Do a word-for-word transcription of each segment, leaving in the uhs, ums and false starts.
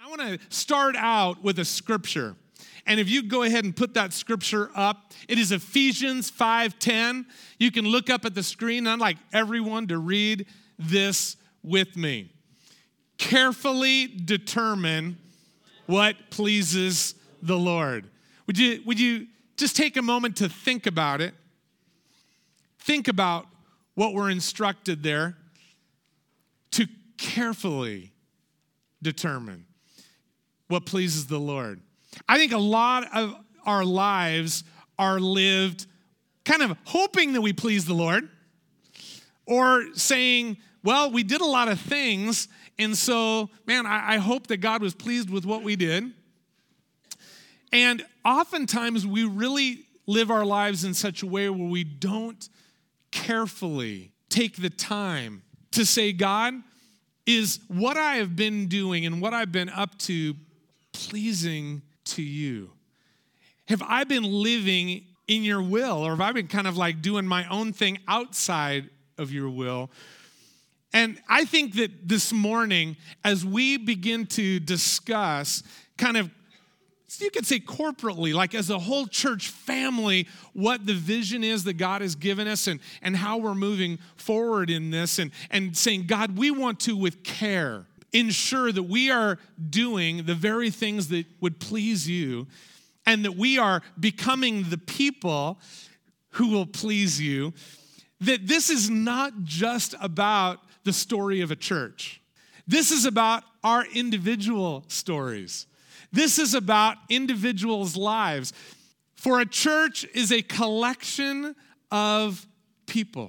I want to start out with a scripture. And if you go ahead and put that scripture up, it is Ephesians five ten. You can look up at the screen. I'd like everyone to read this with me. Carefully determine what pleases the Lord. Would you, would you just take a moment to think about it? Think about what we're instructed there to carefully determine what pleases the Lord. I think a lot of our lives are lived kind of hoping that we please the Lord, or saying, well, we did a lot of things, and so, man, I, I hope that God was pleased with what we did. And oftentimes we really live our lives in such a way where we don't carefully take the time to say, God, is what I have been doing and what I've been up to pleasing to you? Have I been living in your will, or have I been kind of like doing my own thing outside of your will? And I think that this morning, as we begin to discuss kind of, you could say corporately, like as a whole church family, what the vision is that God has given us and, and how we're moving forward in this, and, and saying, God, we want to, with care, ensure that we are doing the very things that would please you, and that we are becoming the people who will please you. That this is not just about the story of a church. This is about our individual stories. This is about individuals' lives. For a church is a collection of people.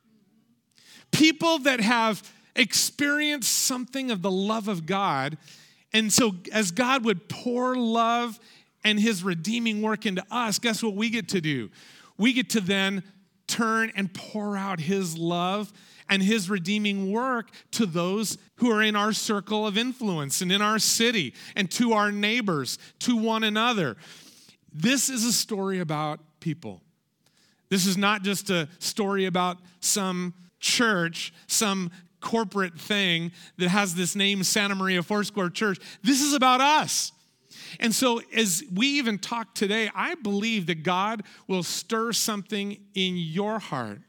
People that have experienced something of the love of God. And so as God would pour love and his redeeming work into us, guess what we get to do? We get to then turn and pour out his love and his redeeming work to those who are in our circle of influence and in our city and to our neighbors, to one another. This is a story about people. This is not just a story about some church, some corporate thing that has this name, Santa Maria Foursquare Church. This is about us. And so as we even talk today, I believe that God will stir something in your heart,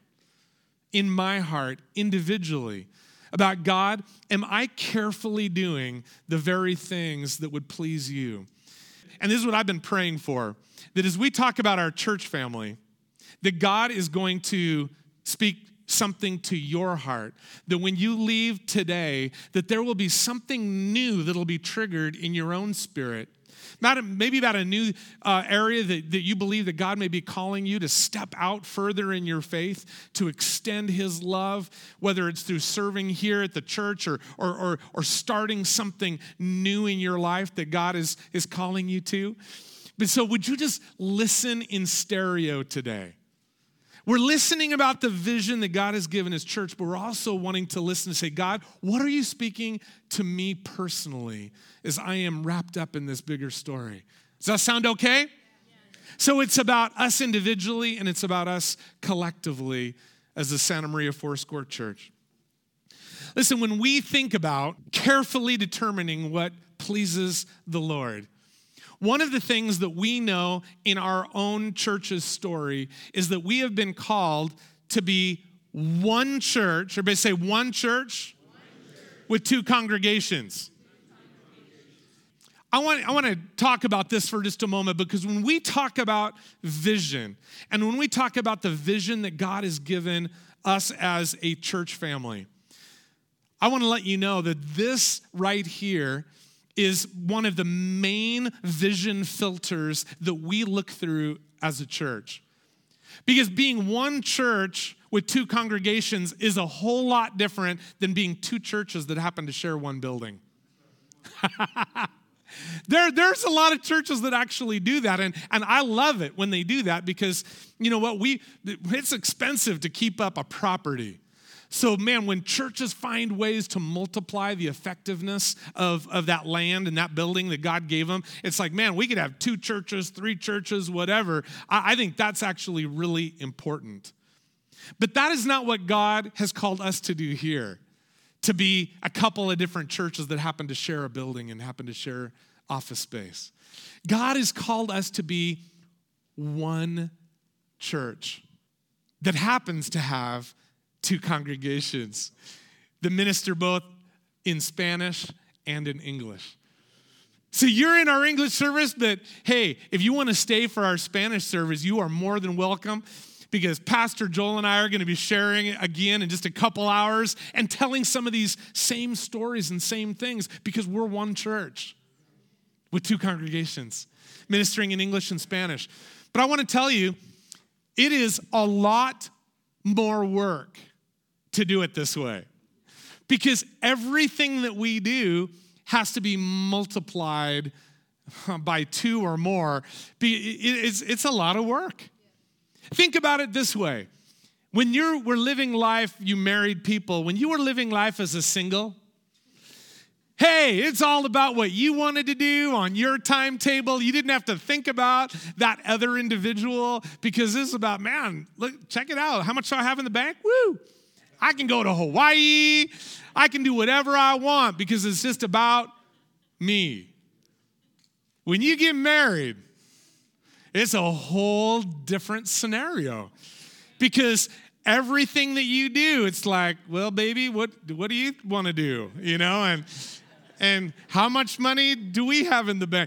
in my heart, individually, about, God, am I carefully doing the very things that would please you? And this is what I've been praying for, that as we talk about our church family, that God is going to speak something to your heart, that when you leave today, that there will be something new that'll be triggered in your own spirit. Maybe about a new uh, area that, that you believe that God may be calling you to step out further in your faith, to extend his love, whether it's through serving here at the church or, or, or, or starting something new in your life that God is, is calling you to. But so would you just listen in stereo today? We're listening about the vision that God has given his church, but we're also wanting to listen and say, God, what are you speaking to me personally as I am wrapped up in this bigger story? Does that sound okay? Yeah. So it's about us individually, and it's about us collectively as the Santa Maria Foursquare Church. Listen, when we think about carefully determining what pleases the Lord, one of the things that we know in our own church's story is that we have been called to be one church. Everybody say one church, one church. With two congregations. I want, I want to talk about this for just a moment, because when we talk about vision, and when we talk about the vision that God has given us as a church family, I want to let you know that this right here is one of the main vision filters that we look through as a church. Because being one church with two congregations is a whole lot different than being two churches that happen to share one building. There, there's a lot of churches that actually do that, and, and I love it when they do that, because you know what, we it's expensive to keep up a property. So, man, when churches find ways to multiply the effectiveness of, of that land and that building that God gave them, it's like, man, we could have two churches, three churches, whatever. I, I think that's actually really important. But that is not what God has called us to do here. to be a couple of different churches that happen to share a building and happen to share office space. God has called us to be one church that happens to have two congregations that minister both in Spanish and in English. So you're in our English service, but hey, if you want to stay for our Spanish service, you are more than welcome, because Pastor Joel and I are going to be sharing again in just a couple hours and telling some of these same stories and same things, because we're one church with two congregations, ministering in English and Spanish. But I want to tell you, it is a lot more work to do it this way, because everything that we do has to be multiplied by two or more. It's, it's a lot of work. Think about it this way. When you were living life, you married people, when you were living life as a single, hey, it's all about what you wanted to do on your timetable. You didn't have to think about that other individual, because this is about, man, look, check it out. How much do I have in the bank? Woo! I can go to Hawaii. I can do whatever I want, because it's just about me. When you get married, it's a whole different scenario, because everything that you do, it's like, well, baby, what what do you want to do? You know, and and how much money do we have in the bank?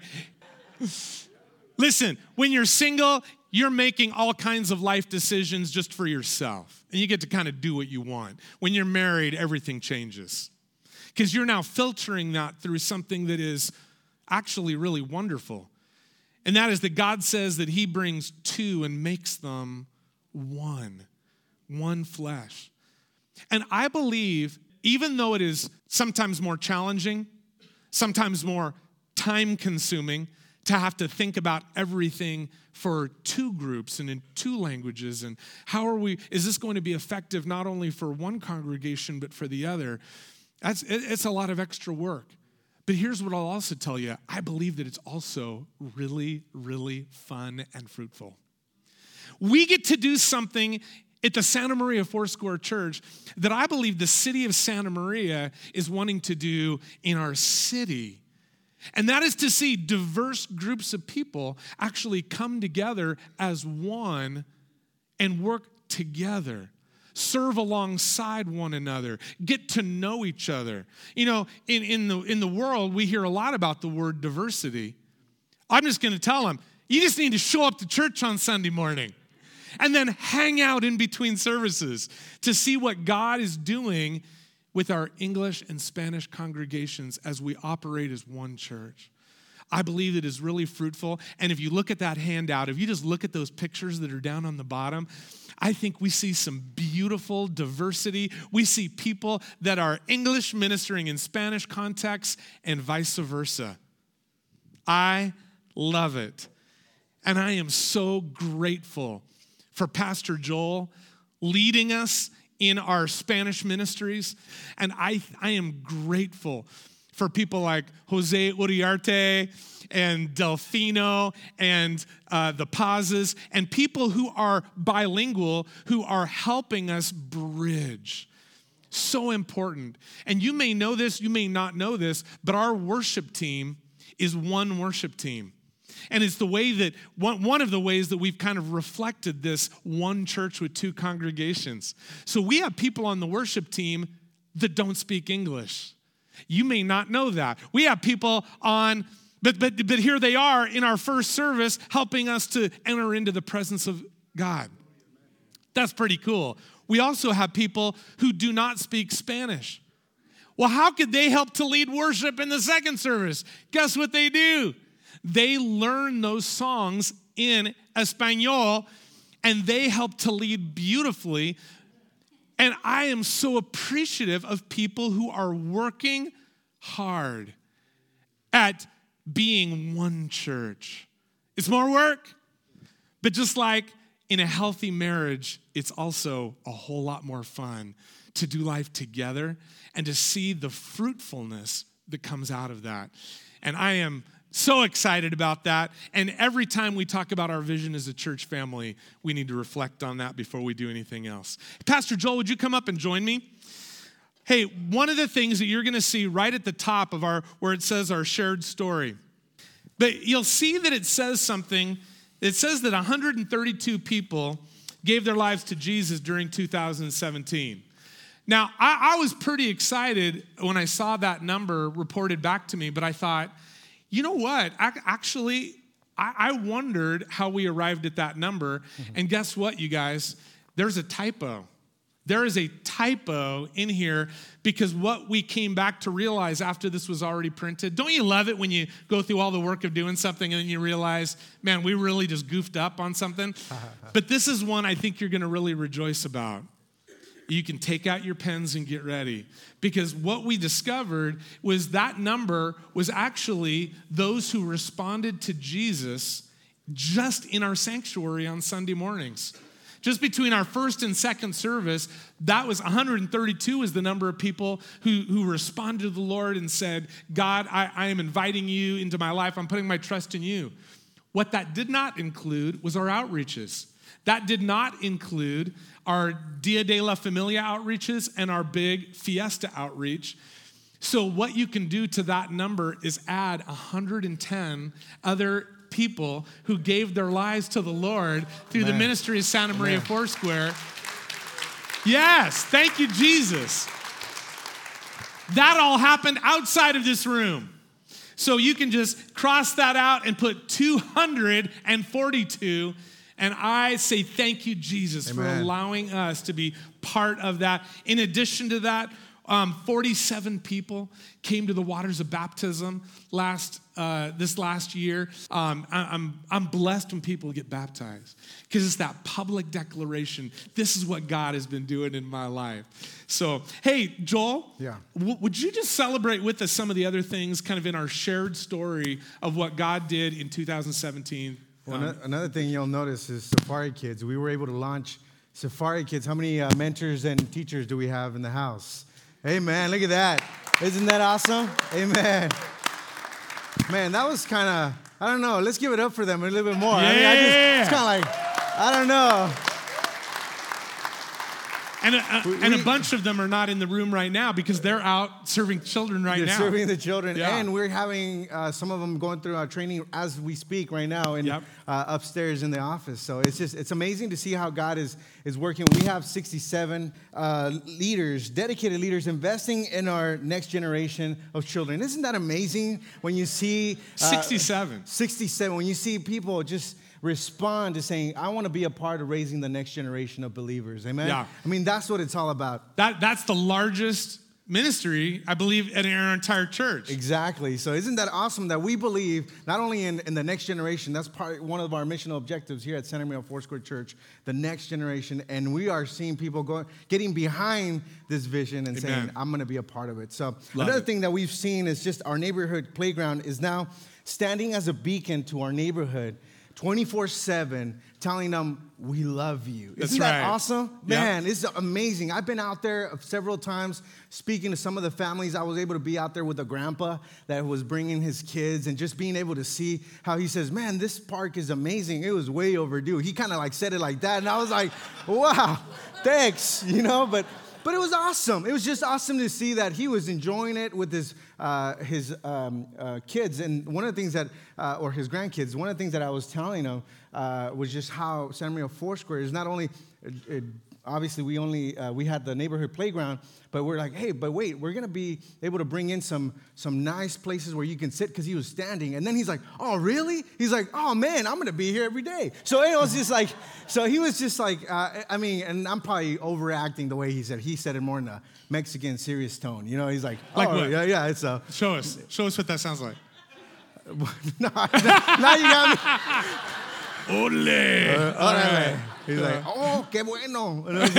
Listen, when you're single, you're making all kinds of life decisions just for yourself, and you get to kind of do what you want. When you're married, everything changes, because you're now filtering that through something that is actually really wonderful. And that is that God says that he brings two and makes them one, one flesh. And I believe, even though it is sometimes more challenging, sometimes more time-consuming to have to think about everything for two groups and in two languages, and how are we, is this going to be effective not only for one congregation but for the other? That's, it's a lot of extra work. But here's what I'll also tell you. I believe that it's also really, really fun and fruitful. We get to do something at the Santa Maria Foursquare Church that I believe the city of Santa Maria is wanting to do in our city. And that is to see diverse groups of people actually come together as one and work together. Serve alongside one another, get to know each other. You know, in, in, the, in the world, we hear a lot about the word diversity. I'm just going to tell them, you just need to show up to church on Sunday morning and then hang out in between services to see what God is doing with our English and Spanish congregations as we operate as one church. I believe it is really fruitful. And if you look at that handout, if you just look at those pictures that are down on the bottom, I think we see some beautiful diversity. We see people that are English ministering in Spanish contexts and vice versa. I love it. And I am so grateful for Pastor Joel leading us in our Spanish ministries. And I, I am grateful for people like Jose Uriarte and Delfino and uh, the Pazes, and people who are bilingual, who are helping us bridge. So important. And you may know this, you may not know this, but our worship team is one worship team. And it's the way that, one, one of the ways that we've kind of reflected this one church with two congregations. So we have people on the worship team that don't speak English. You may not know that. We have people on, but, but, but here they are in our first service helping us to enter into the presence of God. That's pretty cool. We also have people who do not speak Spanish. Well, how could they help to lead worship in the second service? Guess what they do? They learn those songs in Espanol, and they help to lead beautifully. And I am so appreciative of people who are working hard at being one church. It's more work, but just like in a healthy marriage, it's also a whole lot more fun to do life together and to see the fruitfulness that comes out of that. And I am so excited about that. And every time we talk about our vision as a church family, we need to reflect on that before we do anything else. Pastor Joel, would you come up and join me? Hey, one of the things that you're going to see right at the top of our, where it says our shared story, but you'll see that it says something. It says that one hundred thirty-two people gave their lives to Jesus during two thousand seventeen. Now, I, I was pretty excited when I saw that number reported back to me, but I thought, you know what? I, actually, I, I wondered how we arrived at that number. Mm-hmm. And guess what, you guys? There's a typo. There is a typo in here because what we came back to realize after this was already printed, don't you love it when you go through all the work of doing something and then you realize, man, we really just goofed up on something? But this is one I think you're going to really rejoice about. You can take out your pens and get ready. Because what we discovered was that number was actually those who responded to Jesus just in our sanctuary on Sunday mornings. Just between our first and second service, that was one hundred thirty-two is the number of people who, who responded to the Lord and said, God, I, I am inviting you into my life. I'm putting my trust in you. What that did not include was our outreaches. That did not include our Dia de la Familia outreaches and our big Fiesta outreach. So what you can do to that number is add one hundred ten other people who gave their lives to the Lord through Amen. The ministry of Santa Maria Amen. Foursquare. Yes, thank you, Jesus. That all happened outside of this room. So you can just cross that out and put two hundred forty-two. And I say thank you, Jesus, Amen. For allowing us to be part of that. In addition to that, um, forty-seven people came to the waters of baptism last uh, this last year. Um, I, I'm I'm blessed when people get baptized because it's that public declaration. This is what God has been doing in my life. So, hey, Joel, yeah. w- would you just celebrate with us some of the other things kind of in our shared story of what God did in two thousand seventeen? Well, um, another thing you'll notice is Safari Kids. We were able to launch Safari Kids. How many uh, mentors and teachers do we have in the house? Amen. Look at that. Isn't that awesome? Amen. Man, that was kind of, I don't know. Let's give it up for them a little bit more. Yeah. I mean, I just, it's kind of like, I don't know. And a, we, and a bunch of them are not in the room right now because they're out serving children right they're now. Serving the children. Yeah. And we're having uh, some of them going through our training as we speak right now and yep. uh, upstairs in the office. So it's just, it's amazing to see how God is, is working. We have sixty-seven uh, leaders, dedicated leaders, investing in our next generation of children. Isn't that amazing when you see... Uh, sixty-seven. sixty-seven. When you see people just... respond to saying, I want to be a part of raising the next generation of believers. Amen? Yeah. I mean, that's what it's all about. That That's the largest ministry, I believe, in our entire church. Exactly. So isn't that awesome that we believe not only in, in the next generation, that's part one of our missional objectives here at Santa Maria Foursquare Church, the next generation, and we are seeing people going, getting behind this vision and Amen. Saying, I'm going to be a part of it. So Love another it. Thing that we've seen is just our neighborhood playground is now standing as a beacon to our neighborhood twenty-four seven, telling them, we love you. That's Isn't that right. awesome? Man, yep. It's amazing. I've been out there several times speaking to some of the families. I was able to be out there with a grandpa that was bringing his kids and just being able to see how he says, man, this park is amazing. It was way overdue. He kind of like said it like that. And I was like, wow, thanks, you know, but... But it was awesome. It was just awesome to see that he was enjoying it with his uh, his um, uh, kids. And one of the things that, uh, or his grandkids, one of the things that I was telling him uh, was just how Santa Maria Foursquare is not only, uh, obviously we only, uh, we had the neighborhood playground, but we're like, hey, but wait, we're going to be able to bring in some some nice places where you can sit because he was standing. And then he's like, oh, really? He's like, oh, man, I'm going to be here every day. So it was just like, so he was just like, uh, I mean, and I'm probably overacting the way he said. He said it more in a Mexican serious tone. You know, he's like, oh, like what? yeah, yeah, it's a. Show us. Show us what that sounds like. no, now you got me. Ole. Uh, órale. He's like, oh, qué bueno.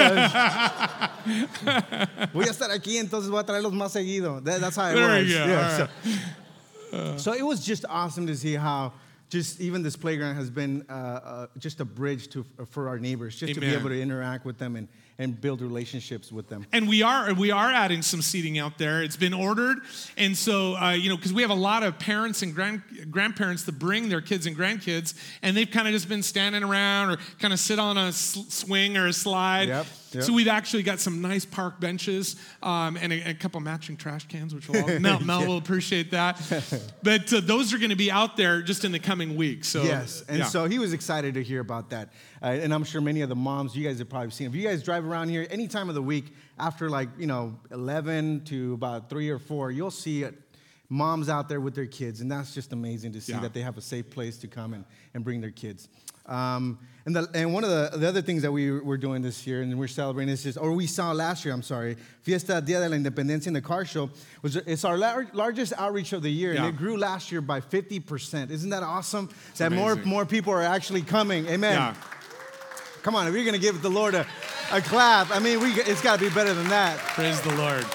Voy a estar aquí, entonces voy a traerlos más seguido. That, that's how it there was. You go. Yeah, right. so, uh, so it was just awesome to see how just even this playground has been uh, uh, just a bridge to for our neighbors, just Amen. To be able to interact with them and, and build relationships with them. And we are we are adding some seating out there. It's been ordered, and so uh, you know, because we have a lot of parents and grand grandparents that bring their kids and grandkids, and they've kind of just been standing around or kind of sit on a swing or a slide. Yep. Yep. So we've actually got some nice park benches um, and a, a couple matching trash cans, which will all, Mel, Mel yeah. will appreciate that. But uh, those are going to be out there just in the coming weeks. So, yes, and yeah. so he was excited to hear about that. Uh, and I'm sure many of the moms, you guys have probably seen. If you guys drive around here any time of the week after like, you know, eleven to about three or four, you'll see it. Moms out there with their kids, and that's just amazing to see yeah. that they have a safe place to come and, and bring their kids. Um, and, the, and one of the, the other things that we were doing this year, and we're celebrating this, is, or we saw last year, I'm sorry, Fiesta Dia de la Independencia in the car show, was it's our lar- largest outreach of the year, yeah. and it grew last year by fifty percent. Isn't that awesome? It's that amazing. more more people are actually coming. Amen. Yeah. Come on, if you're going to give the Lord a, a clap, I mean, we, it's got to be better than that. Praise the Lord.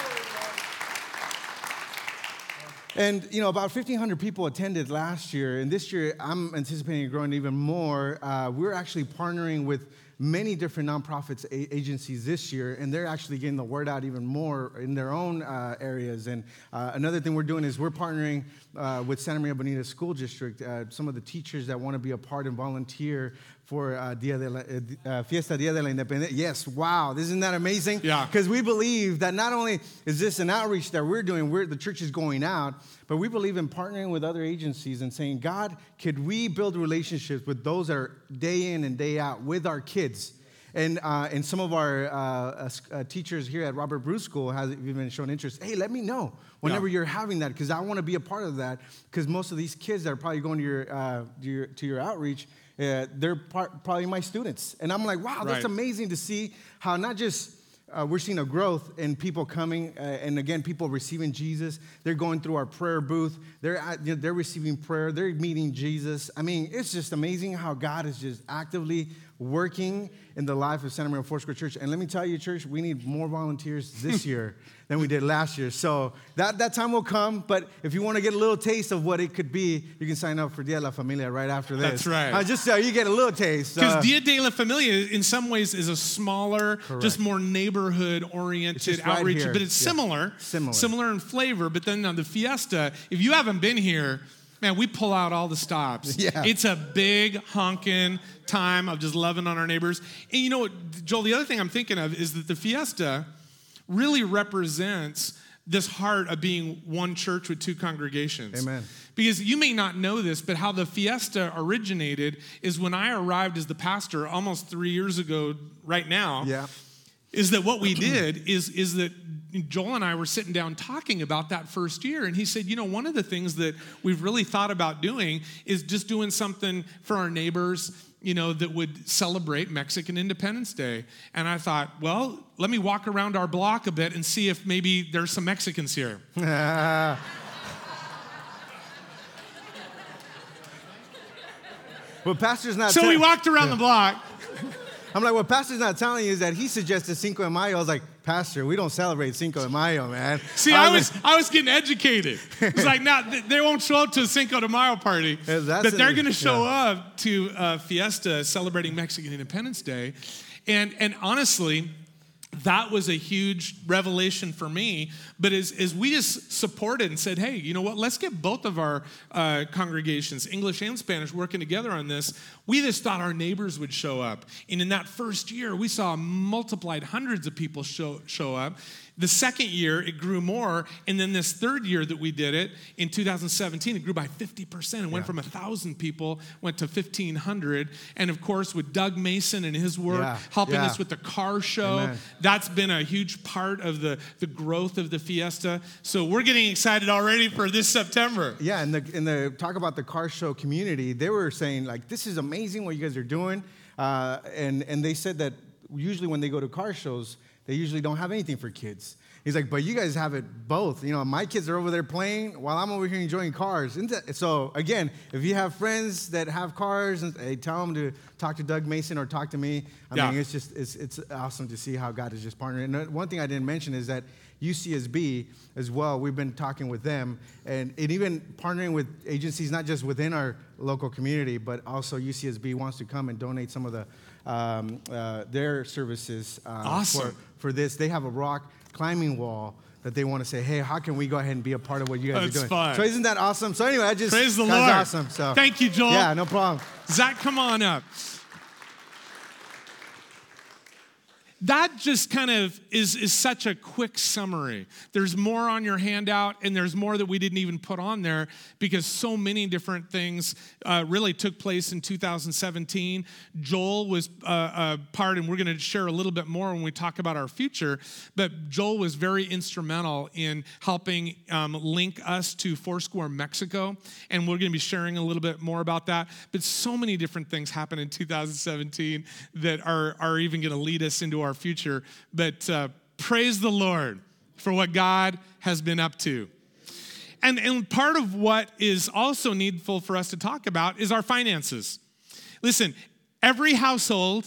And, you know, about fifteen hundred people attended last year. And this year, I'm anticipating it growing even more. Uh, we're actually partnering with many different nonprofits, a- agencies this year, and they're actually getting the word out even more in their own uh, areas. And uh, another thing we're doing is we're partnering uh, with Santa Maria Bonita School District, uh, some of the teachers that want to be a part and volunteer for uh, Dia de la, uh, Fiesta Dia de la Independencia. Yes, wow, isn't that amazing? Yeah. Because we believe that not only is this an outreach that we're doing, we're, the church is going out, but we believe in partnering with other agencies and saying, God, could we build relationships with those that are day in and day out with our kids? And uh, and some of our uh, uh, teachers here at Robert Bruce School have even shown interest. Hey, let me know whenever yeah. you're having that, because I want to be a part of that. Because most of these kids that are probably going to your uh, to your, to your outreach, uh, they're part, probably my students. And I'm like, wow, that's right. amazing to see how not just Uh, we're seeing a growth in people coming, uh, and again, people receiving Jesus. They're going through our prayer booth. They're at, you know, they're receiving prayer. They're meeting Jesus. I mean, it's just amazing how God is just actively working in the life of Santa Maria Foursquare Church. And let me tell you, church, we need more volunteers this year than we did last year. So that, that time will come. But if you want to get a little taste of what it could be, you can sign up for Dia de la Familia right after this. That's right. Uh, just so you get a little taste. Because Uh, Dia de la Familia, in some ways, is a smaller, Correct. just more It's neighborhood-oriented just right outreach, here. but it's Yeah. similar, Similar. similar in flavor. But then on the Fiesta, if you haven't been here, man, we pull out all the stops. Yeah. It's a big honking time of just loving on our neighbors. And you know what, Joel, the other thing I'm thinking of is that the Fiesta really represents this heart of being one church with two congregations. Amen. Because you may not know this, but how the Fiesta originated is when I arrived as the pastor almost three years ago right now, Yeah. is that what we did is, is that Joel and I were sitting down talking about that first year, and he said, you know, one of the things that we've really thought about doing is just doing something for our neighbors, you know, that would celebrate Mexican Independence Day. And I thought, well, let me walk around our block a bit and see if maybe there's some Mexicans here. Well, pastor's not. So tell- we walked around the block. I'm like, what pastor's not telling you is that he suggested Cinco de Mayo. I was like, Pastor, we don't celebrate Cinco de Mayo, man. See, I was I was getting educated. It's like, now they won't show up to a Cinco de Mayo party, Yeah, that's but they're an- going to show yeah. up to uh, Fiesta celebrating Mexican Independence Day, and and honestly, that was a huge revelation for me. But as, as we just supported and said, hey, you know what, let's get both of our uh, congregations, English and Spanish, working together on this, we just thought our neighbors would show up. And in that first year, we saw multiplied hundreds of people show, show up. The second year, it grew more. And then this third year that we did it, in two thousand seventeen, it grew by fifty percent. It went Yeah. from one thousand people, went to fifteen hundred. And of course, with Doug Mason and his work, Yeah, helping yeah. us with the car show, Amen. that's been a huge part of the, the growth of the Fiesta. So we're getting excited already for this September. Yeah, and the, in the talk about the car show community, they were saying, like, this is amazing what you guys are doing. Uh, and, and they said that usually when they go to car shows, they usually don't have anything for kids. He's like, but you guys have it both. You know, my kids are over there playing while I'm over here enjoying cars. Isn't that, so again, if you have friends that have cars, and hey, tell them to talk to Doug Mason or talk to me. I Yeah. mean, it's just, it's, it's awesome to see how God is just partnering. And one thing I didn't mention is that U C S B as well, we've been talking with them and, and even partnering with agencies, not just within our local community, but also U C S B wants to come and donate some of the um, uh, their services uh, Awesome. for, for this. They have a rock climbing wall that they want to say, hey, how can we go ahead and be a part of what you guys That's are doing? fun. So isn't that awesome? So anyway, I just, Praise the that's Lord. awesome. So Thank you, Joel. Yeah, no problem. Zach, come on up. that just kind of is, is such a quick summary. There's more on your handout, and there's more that we didn't even put on there because so many different things uh, really took place in two thousand seventeen. Joel was uh, a part, and we're going to share a little bit more when we talk about our future, but Joel was very instrumental in helping um, link us to Foursquare Mexico, and we're going to be sharing a little bit more about that. But so many different things happened in two thousand seventeen that are, are even going to lead us into our future. But uh, praise the Lord for what God has been up to. And, and part of what is also needful for us to talk about is our finances. Listen, every household,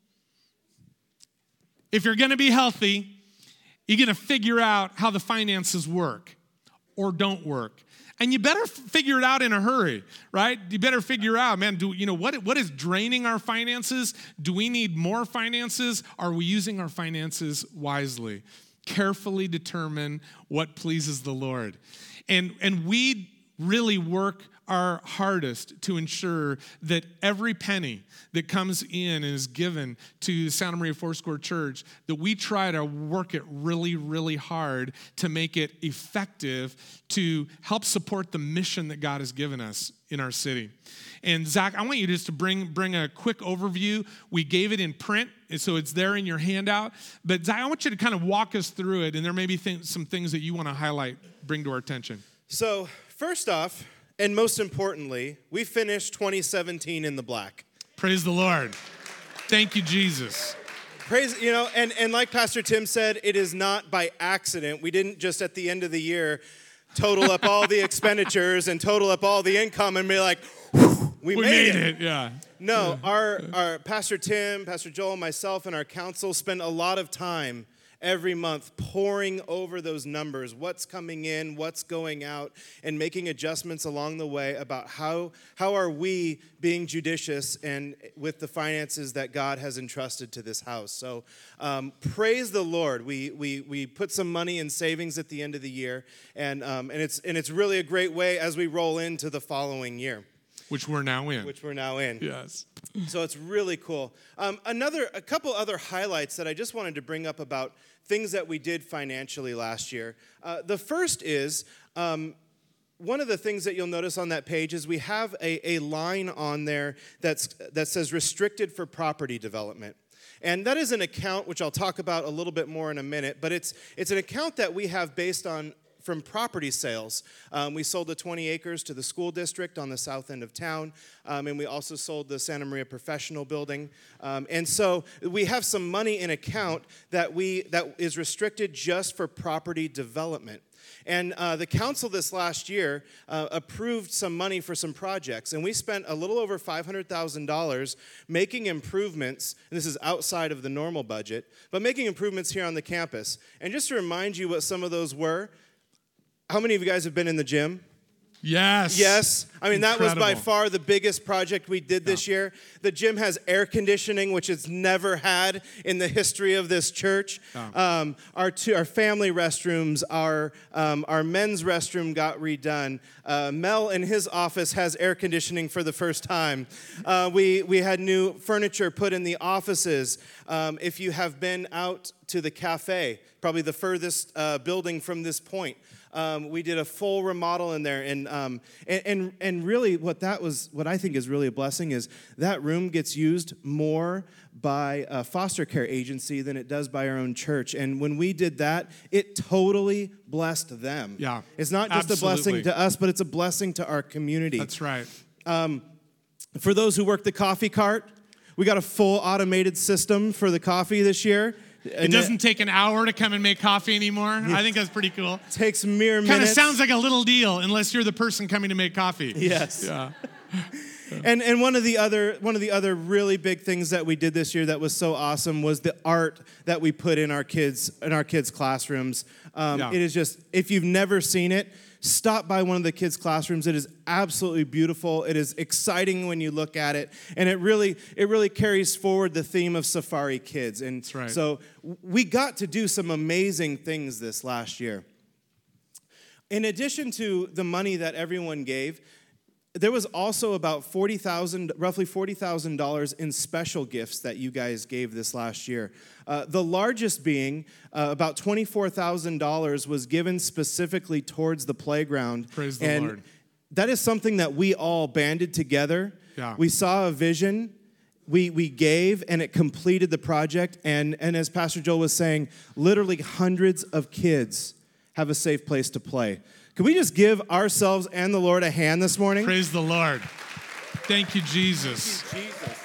if you're going to be healthy, you're going to figure out how the finances work or don't work. And you better figure it out in a hurry, right? You better figure out, man, do you know what, what is draining our finances? Do we need more finances? Are we using our finances wisely? Carefully determine what pleases the Lord. And, and we really work our hardest to ensure that every penny that comes in and is given to Santa Maria Foursquare Church, that we try to work it really, really hard to make it effective to help support the mission that God has given us in our city. And Zach, I want you just to bring, bring a quick overview. We gave it in print, so it's there in your handout. But Zach, I want you to kind of walk us through it, and there may be th- some things that you want to highlight, bring to our attention. So first off, and most importantly, we finished twenty seventeen in the black. Praise the Lord. Thank you, Jesus. Praise, you know, and, and like Pastor Tim said, it is not by accident. We didn't just at the end of the year total up all the expenditures and total up all the income and be like, we, we made, made it. it. Yeah. No, our, our Pastor Tim, Pastor Joel, myself, and our council spend a lot of time every month poring over those numbers, what's coming in, what's going out, and making adjustments along the way about how, how are we being judicious and with the finances that God has entrusted to this house. So um, praise the Lord. We, we, we put some money in savings at the end of the year, and, um, and, it's, and it's really a great way as we roll into the following year. Which we're now in. Which we're now in. Yes. So it's really cool. Um, another, a couple other highlights that I just wanted to bring up about things that we did financially last year. Uh, the first is, um, one of the things that you'll notice on that page is we have a, a line on there that's, that says restricted for property development. And that is an account, which I'll talk about a little bit more in a minute, but it's, it's an account that we have based on from property sales. Um, we sold the twenty acres to the school district on the south end of town, um, and we also sold the Santa Maria Professional Building. Um, and so we have some money in account that we that is restricted just for property development. And uh, the council this last year uh, approved some money for some projects, and we spent a little over five hundred thousand dollars making improvements, and this is outside of the normal budget, but making improvements here on the campus. And just to remind you what some of those were, how many of you guys have been in the gym? Yes. Yes. I mean, Incredible. that was by far the biggest project we did this yeah. year. The gym has air conditioning, which it's never had in the history of this church. Oh. Um, our two, our family restrooms, our um, our men's restroom got redone. Uh, Mel in his office has air conditioning for the first time. Uh, we we had new furniture put in the offices. Um, if you have been out to the cafe, probably the furthest uh, building from this point, Um, we did a full remodel in there, and, um, and and and really, what that was, what I think is really a blessing is that room gets used more by a foster care agency than it does by our own church. And when we did that, it totally blessed them. Yeah, it's not just absolutely. a blessing to us, but it's a blessing to our community. That's right. Um, for those who work the coffee cart, we got a full automated system for the coffee this year. It doesn't take an hour to come and make coffee anymore. I think that's pretty cool. It takes mere minutes. Kind of sounds like a little deal, unless you're the person coming to make coffee. Yes. Yeah. And and one of the other one of the other really big things that we did this year that was so awesome was the art that we put in our kids in our kids' classrooms. Um, yeah. It is just, if you've never seen it, stop by one of the kids' classrooms. It is absolutely beautiful. It is exciting when you look at it, and it really it really carries forward the theme of Safari Kids. And That's right. So we got to do some amazing things this last year. In addition to the money that everyone gave, there was also about forty thousand, roughly forty thousand dollars in special gifts that you guys gave this last year. Uh, the largest being uh, about twenty-four thousand dollars was given specifically towards the playground. Praise the and Lord. That is something that we all banded together. Yeah. We saw a vision. We we gave, and it completed the project. And, and as Pastor Joel was saying, literally hundreds of kids have a safe place to play. Can we just give ourselves and the Lord a hand this morning? Praise the Lord. Thank you, Jesus. Thank you, Jesus.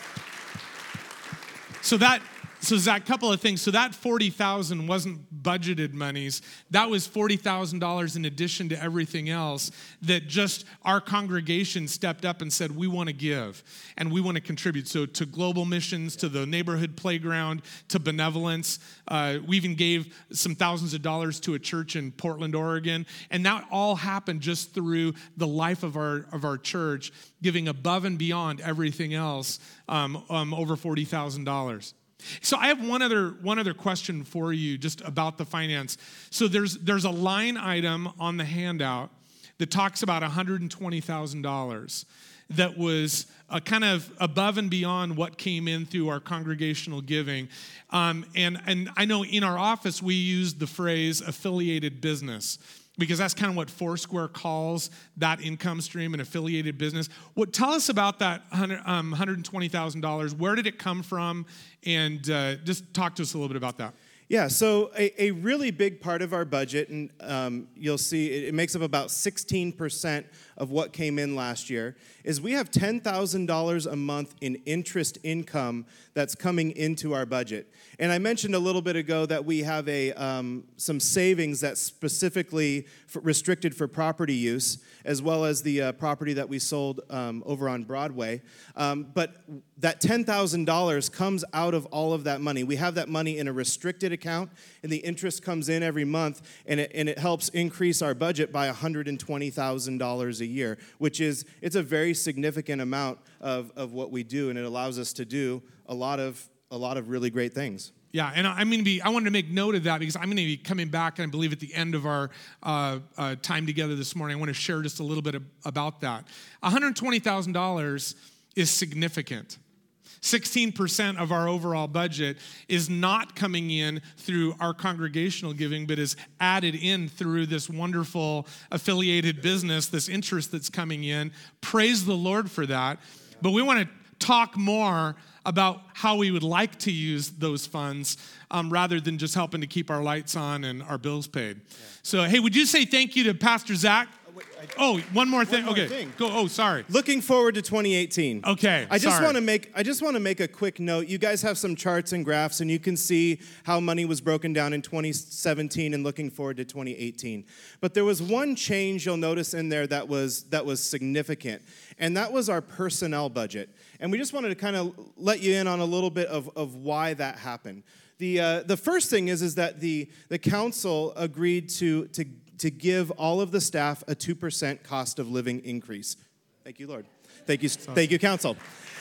So that, so Zach, couple of things. So that forty thousand wasn't budgeted monies. That was forty thousand dollars in addition to everything else that just our congregation stepped up and said, we want to give and we want to contribute. So to global missions, to the neighborhood playground, to benevolence. Uh, we even gave some thousands of dollars to a church in Portland, Oregon. And that all happened just through the life of our, of our church, giving above and beyond everything else, um, um, over forty thousand dollars. So I have one other one other question for you just about the finance. So there's there's a line item on the handout that talks about one hundred twenty thousand dollars that was uh, kind of above and beyond what came in through our congregational giving. Um, and, and I know in our office we use the phrase affiliated business, because that's kind of what Foursquare calls that income stream, an affiliated business. What tell us about that one hundred twenty thousand dollars? Where did it come from? And uh, just talk to us a little bit about that. Yeah, so a, a really big part of our budget, and um, you'll see it, it makes up about sixteen percent of what came in last year, is we have ten thousand dollars a month in interest income that's coming into our budget. And I mentioned a little bit ago that we have a um, some savings that's specifically for restricted for property use, as well as the uh, property that we sold um, over on Broadway. Um, but that ten thousand dollars comes out of all of that money. We have that money in a restricted account, and the interest comes in every month, and it, and it helps increase our budget by one hundred twenty thousand dollars a year, which is, it's a very significant amount of, of what we do, and it allows us to do a lot of a lot of really great things. Yeah, and I'm going to be, I wanted to make note of that because I'm going to be coming back, and I believe at the end of our uh, uh, time together this morning, I want to share just a little bit of, about that. one hundred twenty thousand dollars is significant. sixteen percent of our overall budget is not coming in through our congregational giving, but is added in through this wonderful affiliated business, this interest that's coming in. Praise the Lord for that. But we want to talk more about how we would like to use those funds um, rather than just helping to keep our lights on and our bills paid. Yeah. So, hey, would you say thank you to Pastor Zach? Oh, wait, I, oh one more thing. One more okay, thing. Go. Oh, sorry. Looking forward to twenty eighteen. Okay, I just sorry. want to make I just want to make a quick note. You guys have some charts and graphs, and you can see how money was broken down in twenty seventeen and looking forward to twenty eighteen. But there was one change you'll notice in there that was that was significant, and that was our personnel budget. And we just wanted to kind of let you in on a little bit of, of why that happened. The uh, the first thing is is that the the council agreed to to to give all of the staff a two percent cost of living increase. Thank you, Lord. Thank you, awesome. Thank you, council.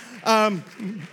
Um,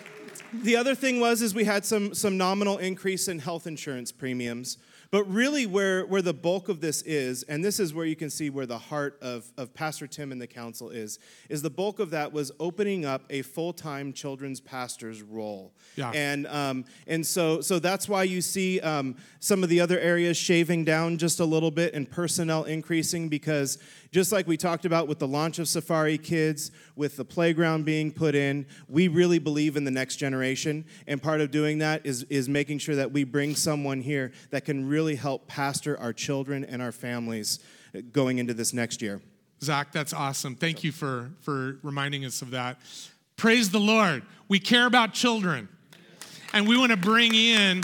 the other thing was is we had some some nominal increase in health insurance premiums. But really where, where the bulk of this is, and this is where you can see where the heart of, of Pastor Tim and the council is, is the bulk of that was opening up a full-time children's pastor's role. Yeah. And um, and so so that's why you see um, some of the other areas shaving down just a little bit and personnel increasing, because just like we talked about with the launch of Safari Kids, with the playground being put in, we really believe in the next generation. And part of doing that is, is making sure that we bring someone here that can really help pastor our children and our families going into this next year. Zach, that's awesome. Thank you for, for reminding us of that. Praise the Lord. We care about children, and we want to bring in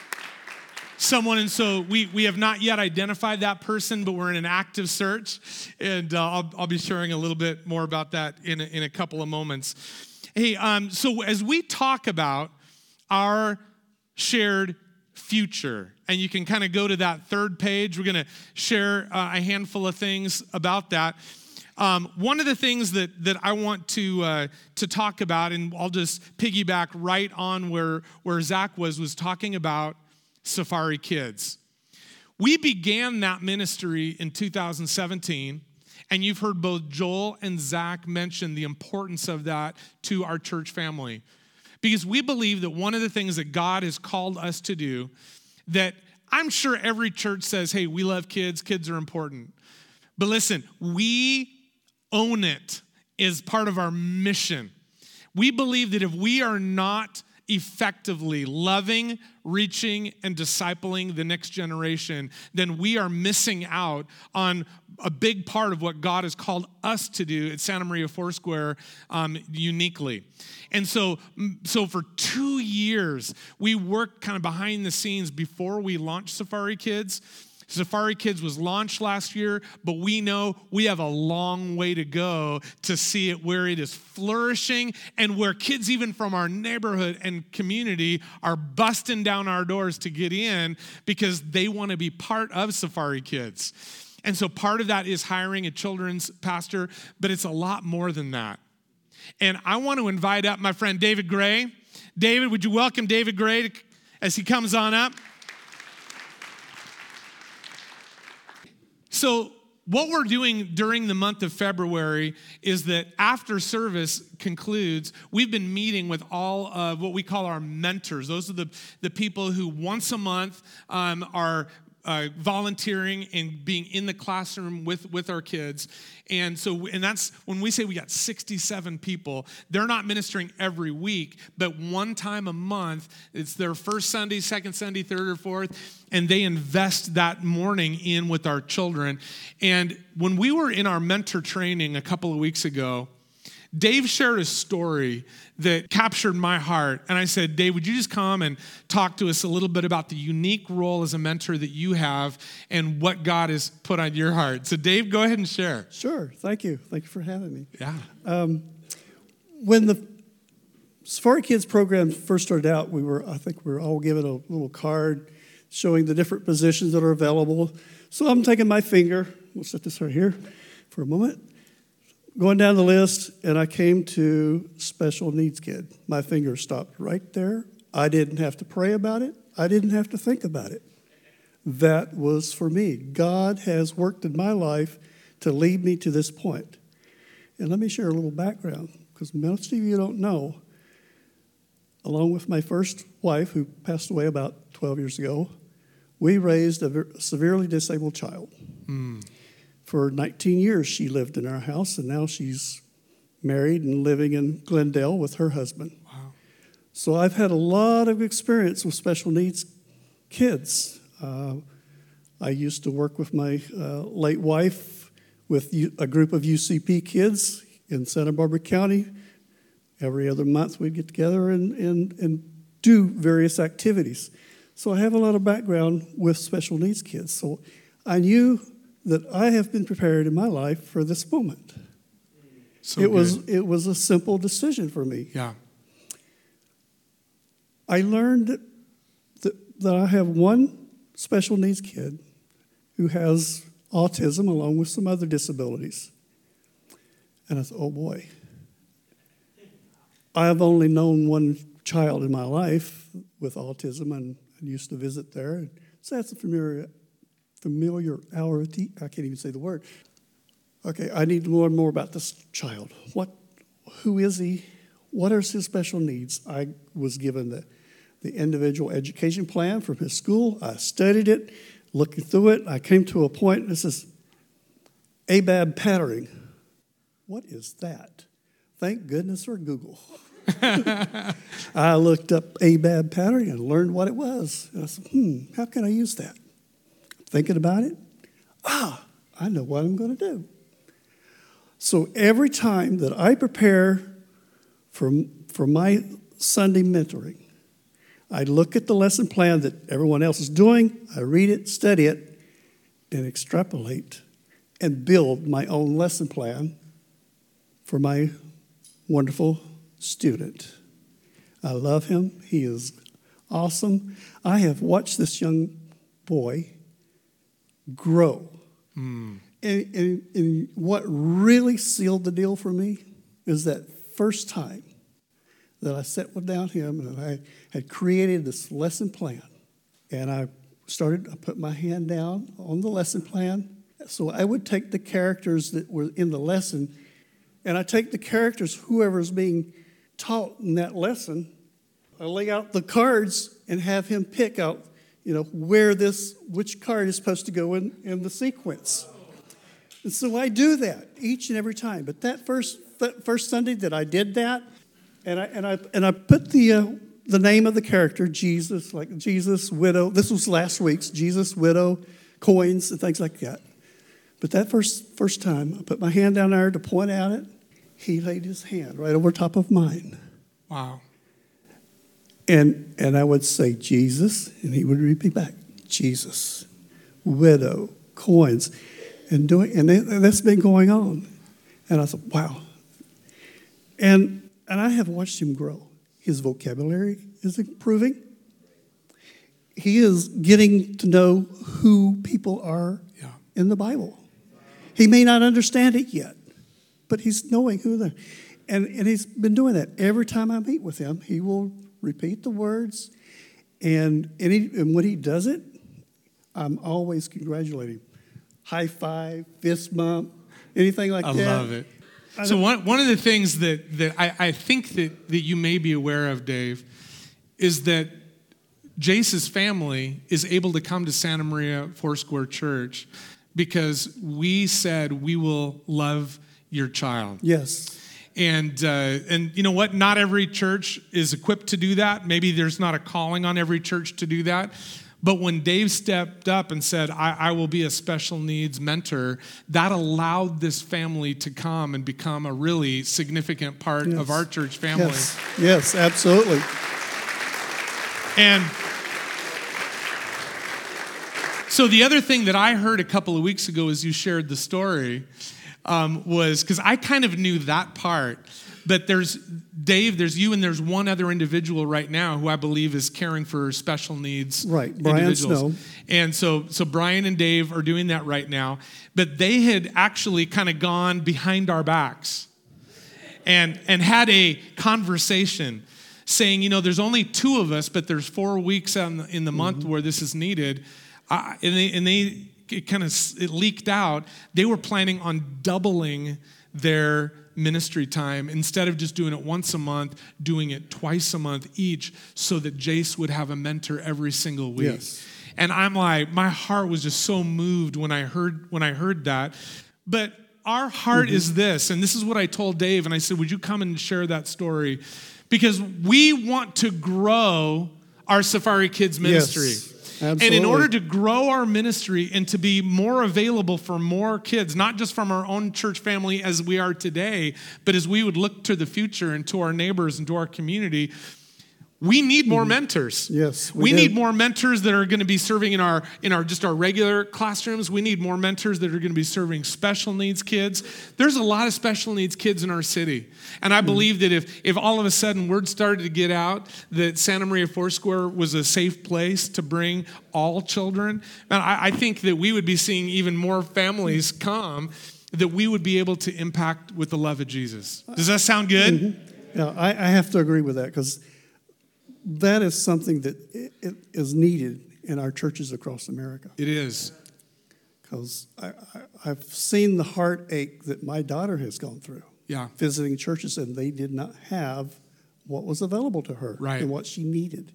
someone, and so we, we have not yet identified that person, but we're in an active search, and uh, I'll, I'll be sharing a little bit more about that in a, in a couple of moments. Hey, um, so as we talk about our shared future, and you can kind of go to that third page, we're going to share uh, a handful of things about that. Um, one of the things that that I want to uh, to talk about, and I'll just piggyback right on where, where Zach was, was talking about Safari Kids. We began that ministry in two thousand seventeen, And you've heard both Joel and Zach mention the importance of that to our church family. Because we believe that one of the things that God has called us to do, that I'm sure every church says, hey, we love kids, kids are important. But listen, we own it as part of our mission. We believe that if we are not effectively loving, reaching, and discipling the next generation, then we are missing out on a big part of what God has called us to do at Santa Maria Foursquare um, uniquely. And so, so for two years, we worked kind of behind the scenes before we launched Safari Kids. Safari Kids was launched last year, but we know we have a long way to go to see it where it is flourishing and where kids even from our neighborhood and community are busting down our doors to get in because they want to be part of Safari Kids. And so part of that is hiring a children's pastor, but it's a lot more than that. And I want to invite up my friend David Gray. David, would you welcome David Gray to, as he comes on up? So what we're doing during the month of February is that after service concludes, we've been meeting with all of what we call our mentors. Those are the, the people who once a month um, are Uh, volunteering and being in the classroom with, with our kids. And so, and that's when we say we got sixty-seven people, they're not ministering every week, but one time a month, it's their first Sunday, second Sunday, third or fourth, and they invest that morning in with our children. And when we were in our mentor training a couple of weeks ago, Dave shared a story that captured my heart. And I said, Dave, would you just come and talk to us a little bit about the unique role as a mentor that you have and what God has put on your heart? So Dave, go ahead and share. Sure. Thank you. Thank you for having me. Yeah. Um, when the Safari Kids program first started out, we were, I think we were all given a little card showing the different positions that are available. So I'm taking my finger, we'll set this right here for a moment, going down the list, and I came to special needs kid. My finger stopped right there. I didn't have to pray about it. I didn't have to think about it. That was for me. God has worked in my life to lead me to this point. And let me share a little background, because most of you don't know. Along with my first wife, who passed away about twelve years ago, we raised a severely disabled child. Mm. For nineteen years, she lived in our house, and now she's married and living in Glendale with her husband. Wow. So I've had a lot of experience with special needs kids. Uh, I used to work with my uh, late wife with a group of U C P kids in Santa Barbara County. Every other month, we'd get together and, and, and do various activities. So I have a lot of background with special needs kids. So I knew that I have been prepared in my life for this moment. So it good. was it was a simple decision for me. Yeah. I learned that, that I have one special needs kid who has autism along with some other disabilities. And I thought, oh boy. I have only known one child in my life with autism, and I used to visit there. And so that's a familiar familiarity, I can't even say the word. Okay, I need to learn more about this child. What, who is he? What are his special needs? I was given the, the individual education plan from his school. I studied it, looking through it. I came to a point, this is A B A B patterning. What is that? Thank goodness for Google. I looked up A B A B patterning and learned what it was. And I said, hmm, how can I use that? Thinking about it, ah, I know what I'm going to do. So every time that I prepare for, for my Sunday mentoring, I look at the lesson plan that everyone else is doing, I read it, study it, and extrapolate and build my own lesson plan for my wonderful student. I love him. He is awesome. I have watched this young boy grow. Mm. And, and, and what really sealed the deal for me is that first time that I sat down him and I had created this lesson plan. And I started, I put my hand down on the lesson plan. So I would take the characters that were in the lesson, and I take the characters, whoever's being taught in that lesson, I lay out the cards and have him pick out, you know, where this, which card is supposed to go in, in the sequence. And so I do that each and every time. But that first that first Sunday that I did that, and I and I and I put the uh, the name of the character, Jesus, like Jesus, widow. This was last week's, Jesus, widow, coins, and things like that. But that first first time, I put my hand down there to point at it. He laid his hand right over top of mine. Wow. And and I would say, Jesus, and he would repeat back, Jesus, widow, coins, and doing, and that's been going on. And I thought, wow. And and I have watched him grow. His vocabulary is improving. He is getting to know who people are yeah. in the Bible. He may not understand it yet, but he's knowing who they are. And, and he's been doing that. Every time I meet with him, he will repeat the words. And, and, he, and when he does it, I'm always congratulating him. High five, fist bump, anything like I that. love it. So one, one of the things that, that I, I think that, that you may be aware of, Dave, is that Jace's family is able to come to Santa Maria Foursquare Church because we said we will love your child. Yes. And, uh, and you know what? Not every church is equipped to do that. Maybe there's not a calling on every church to do that. But when Dave stepped up and said, I, I will be a special needs mentor, that allowed this family to come and become a really significant part yes. of our church family. Yes, yes, absolutely. And so the other thing that I heard a couple of weeks ago as you shared the story um, was, because I kind of knew that part, but there's, Dave, there's you and there's one other individual right now who I believe is caring for special needs right, Brian individuals. Snow. And so, so Brian and Dave are doing that right now, but they had actually kind of gone behind our backs and, and had a conversation saying, you know, there's only two of us, but there's four weeks in the, in the month mm-hmm. where this is needed. Uh, and they, and they it kind of it leaked out. They were planning on doubling their ministry time instead of just doing it once a month, doing it twice a month each, so that Jace would have a mentor every single week. Yes. And I'm like, my heart was just so moved when I heard when I heard that. But our heart mm-hmm. is this, and this is what I told Dave, and I said, would you come and share that story? Because we want to grow our Safari Kids ministry. Yes. Absolutely. And in order to grow our ministry and to be more available for more kids, not just from our own church family as we are today, but as we would look to the future and to our neighbors and to our community, we need more mentors. Yes, we, we need more mentors that are going to be serving in our in our just our regular classrooms. We need more mentors that are going to be serving special needs kids. There's a lot of special needs kids in our city, and I mm. believe that if if all of a sudden word started to get out that Santa Maria Foursquare was a safe place to bring all children, and I, I think that we would be seeing even more families come that we would be able to impact with the love of Jesus. Does that sound good? Mm-hmm. Yeah, I, I have to agree with that because that is something that it is needed in our churches across America. It is. Because I, I, I've seen the heartache that my daughter has gone through. Yeah. Visiting churches, and they did not have what was available to her right. and what she needed.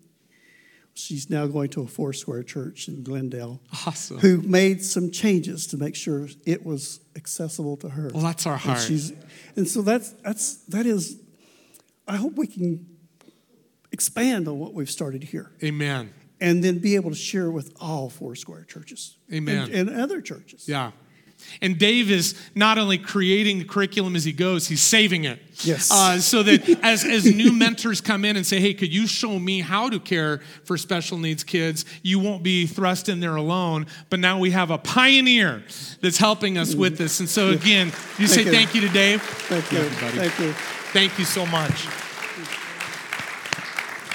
She's now going to a Foursquare church in Glendale. Awesome. Who made some changes to make sure it was accessible to her. Well, that's our heart. And, she's, and so that's that's that is. I hope we can expand on what we've started here. Amen. And then be able to share with all Foursquare churches. Amen. And, and other churches. Yeah. And Dave is not only creating the curriculum as he goes, he's saving it. Yes. Uh, so that as, as new mentors come in and say, hey, could you show me how to care for special needs kids? You won't be thrust in there alone. But now we have a pioneer that's helping us with this. And so again, you thank say you. thank you to Dave. Thank you. Yeah, buddy. Thank you. Thank you so much.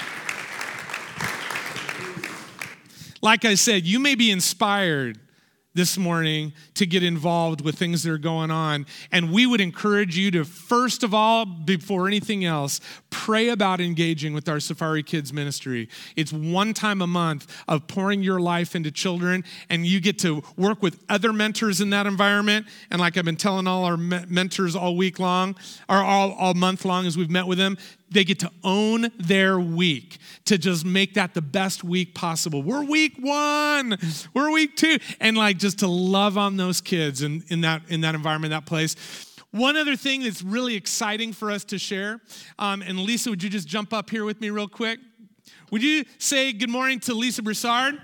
Like I said, you may be inspired this morning to get involved with things that are going on. And we would encourage you to, first of all, before anything else, pray about engaging with our Safari Kids ministry. It's one time a month of pouring your life into children, and you get to work with other mentors in that environment. And like I've been telling all our me- mentors all week long, or all, all month long as we've met with them, they get to own their week, to just make that the best week possible. We're week one, we're week two, and like just to love on those kids in, in that in that environment, that place. One other thing that's really exciting for us to share, um, and Lisa, would you just jump up here with me real quick? Would you say good morning to Lisa Broussard?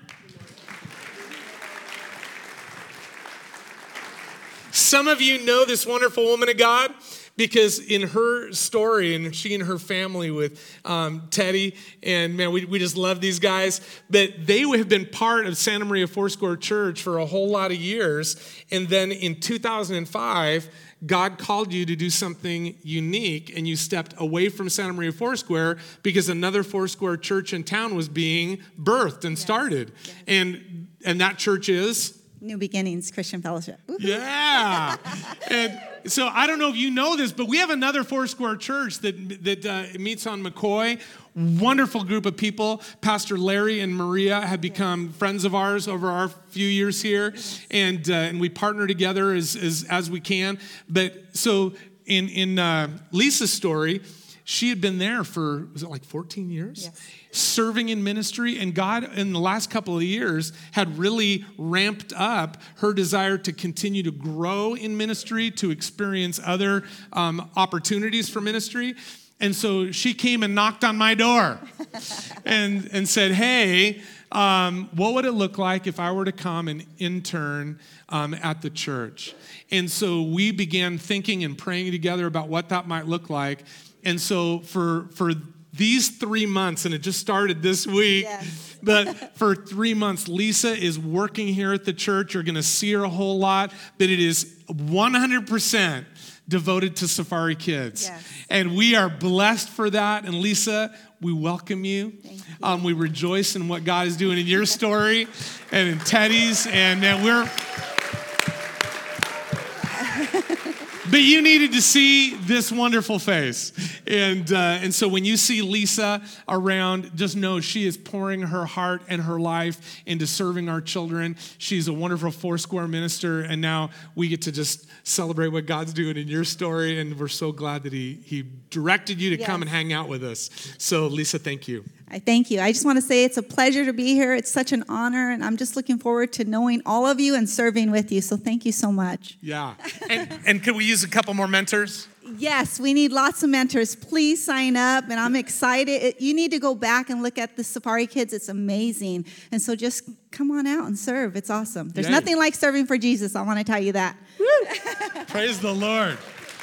Some of you know this wonderful woman of God, because in her story, and she and her family with um, Teddy, and man, we, we just love these guys, but they have been part of Santa Maria Foursquare Church for a whole lot of years. And then in two thousand five, God called you to do something unique, and you stepped away from Santa Maria Foursquare because another Foursquare church in town was being birthed and started. Yes. And, and that church is? New Beginnings Christian Fellowship. Woo-hoo. Yeah. And so I don't know if you know this, but we have another Foursquare church that that uh, meets on McCoy. Wonderful group of people. Pastor Larry and Maria have become friends of ours over our few years here, and uh, and we partner together as as as we can. But so in in uh, Lisa's story, she had been there for, was it like fourteen years? Yes. Serving in ministry, and God in the last couple of years had really ramped up her desire to continue to grow in ministry, to experience other um, opportunities for ministry. And so she came and knocked on my door and, and said, hey, um, what would it look like if I were to come and intern um, at the church? And so we began thinking and praying together about what that might look like. And so for for these three months, and it just started this week, yes. but for three months, Lisa is working here at the church. You're going to see her a whole lot, but it is one hundred percent devoted to Safari Kids. Yes. And we are blessed for that. And Lisa, we welcome you. Thank you. Um, we rejoice in what God is doing in your story and in Teddy's. And man, we're... But you needed to see this wonderful face. And uh, and so when you see Lisa around, just know she is pouring her heart and her life into serving our children. She's a wonderful Foursquare minister, and now we get to just celebrate what God's doing in your story, and we're so glad that he, he directed you to yes. come and hang out with us. So Lisa, thank you. I thank you. I just want to say it's a pleasure to be here. It's such an honor, and I'm just looking forward to knowing all of you and serving with you. So thank you so much. Yeah. And, and could we use a couple more mentors? Yes, we need lots of mentors. Please sign up, and I'm excited. It, you need to go back and look at the Safari Kids. It's amazing. And so just come on out and serve. It's awesome. There's Yay. Nothing like serving for Jesus. I want to tell you that. Praise the Lord.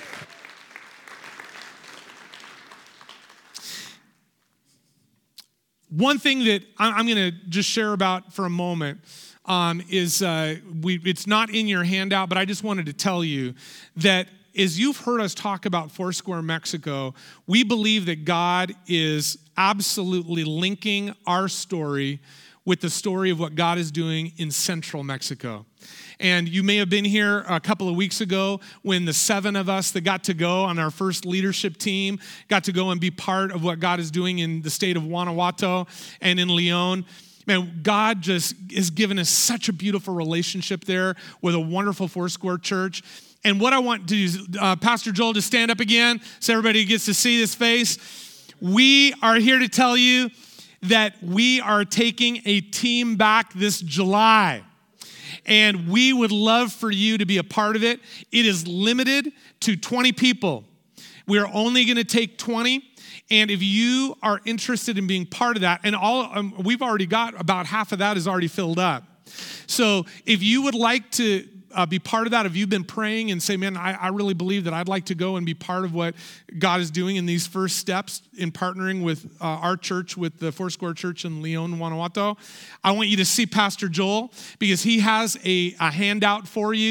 One thing that I'm going to just share about for a moment um, is uh, we, it's not in your handout, but I just wanted to tell you that as you've heard us talk about Foursquare Mexico, we believe that God is absolutely linking our story with the story of what God is doing in central Mexico. And you may have been here a couple of weeks ago when the seven of us that got to go on our first leadership team got to go and be part of what God is doing in the state of Guanajuato and in Leon. Man, God just has given us such a beautiful relationship there with a wonderful Foursquare church. And what I want to do is, uh, Pastor Joel, to stand up again so everybody gets to see this face. We are here to tell you that we are taking a team back this July. And we would love for you to be a part of it. It is limited to twenty people. We are only going to take twenty. And if you are interested in being part of that, and all um, we've already got about half of that is already filled up. So if you would like to uh, be part of that, if you've been praying and say, man, I, I really believe that I'd like to go and be part of what God is doing in these first steps in partnering with uh, our church, with the Foursquare Church in Leon, Guanajuato, I want you to see Pastor Joel, because he has a, a handout for you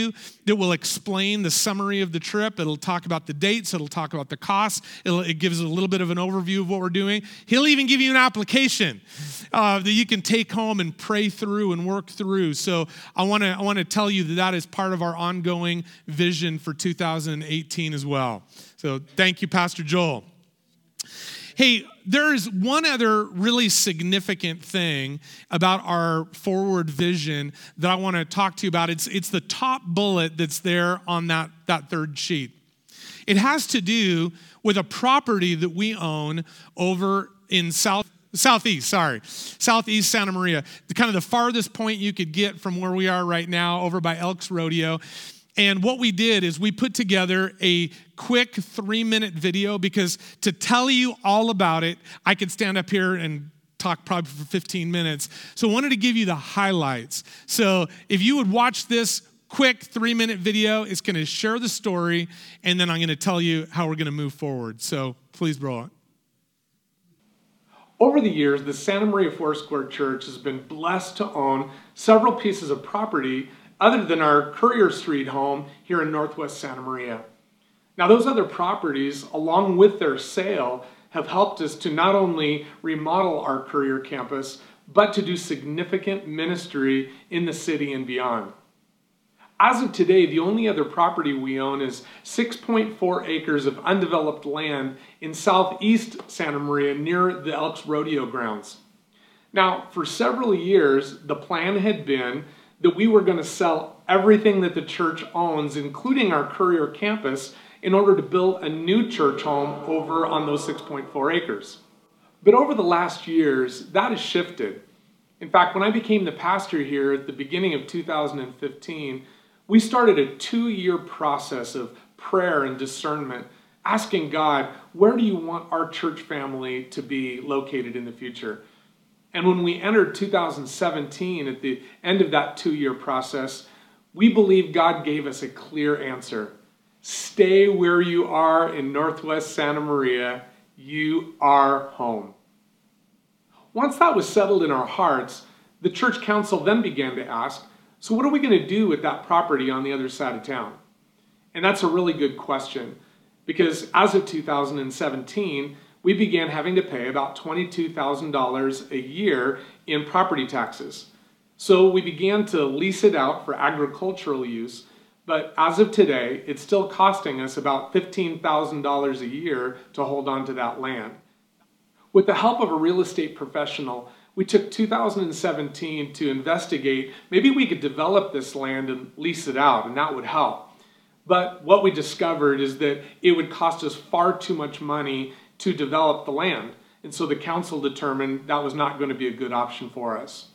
that will explain the summary of the trip. It'll talk about the dates. It'll talk about the costs. It'll, it gives a little bit of an overview of what we're doing. He'll even give you an application uh, that you can take home and pray through and work through. So I want to I want to tell you that that is part of our ongoing vision for two thousand eighteen as well. So thank you, Pastor Joel. Hey, there's one other really significant thing about our forward vision that I want to talk to you about. It's, it's the top bullet that's there on that, that third sheet. It has to do with a property that we own over in South Southeast, sorry, Southeast Santa Maria, the kind of the farthest point you could get from where we are right now, over by Elks Rodeo. And what we did is we put together a quick three-minute video, because to tell you all about it, I could stand up here and talk probably for fifteen minutes. So I wanted to give you the highlights. So if you would watch this quick three-minute video, it's going to share the story, and then I'm going to tell you how we're going to move forward. So please roll it. Over the years, the Santa Maria Foursquare Church has been blessed to own several pieces of property other than our Courier Street home here in Northwest Santa Maria. Now, those other properties, along with their sale, have helped us to not only remodel our Courier campus, but to do significant ministry in the city and beyond. As of today, the only other property we own is six point four acres of undeveloped land in southeast Santa Maria near the Elks Rodeo grounds. Now, for several years, the plan had been that we were going to sell everything that the church owns, including our Courier campus, in order to build a new church home over on those six point four acres. But over the last years, that has shifted. In fact, when I became the pastor here at the beginning of two thousand fifteen, we started a two-year process of prayer and discernment, asking God, where do you want our church family to be located in the future? And when we entered two thousand seventeen, at the end of that two-year process, we believe God gave us a clear answer. Stay where you are in Northwest Santa Maria. You are home. Once that was settled in our hearts, the church council then began to ask, so what are we going to do with that property on the other side of town? And that's a really good question, because as of two thousand seventeen, we began having to pay about twenty-two thousand dollars a year in property taxes. So we began to lease it out for agricultural use, but as of today, it's still costing us about fifteen thousand dollars a year to hold on to that land. With the help of a real estate professional, we took two thousand seventeen to investigate, maybe we could develop this land and lease it out, and that would help. But what we discovered is that it would cost us far too much money to develop the land. And so the council determined that was not going to be a good option for us.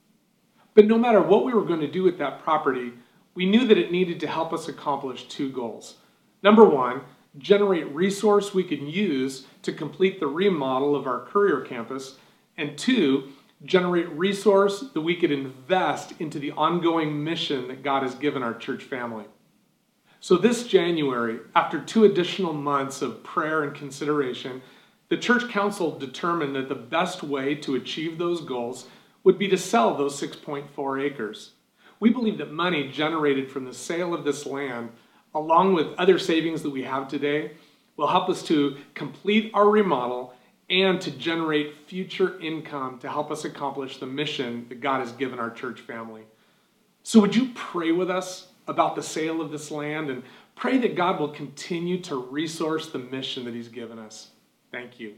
But no matter what we were going to do with that property, we knew that it needed to help us accomplish two goals. Number one, generate resource we can use to complete the remodel of our Courier campus. And two, generate resource that we could invest into the ongoing mission that God has given our church family. So this January, after two additional months of prayer and consideration, the church council determined that the best way to achieve those goals would be to sell those six point four acres. We believe that money generated from the sale of this land, along with other savings that we have today, will help us to complete our remodel and to generate future income to help us accomplish the mission that God has given our church family. So would you pray with us about the sale of this land, and pray that God will continue to resource the mission that he's given us. Thank you.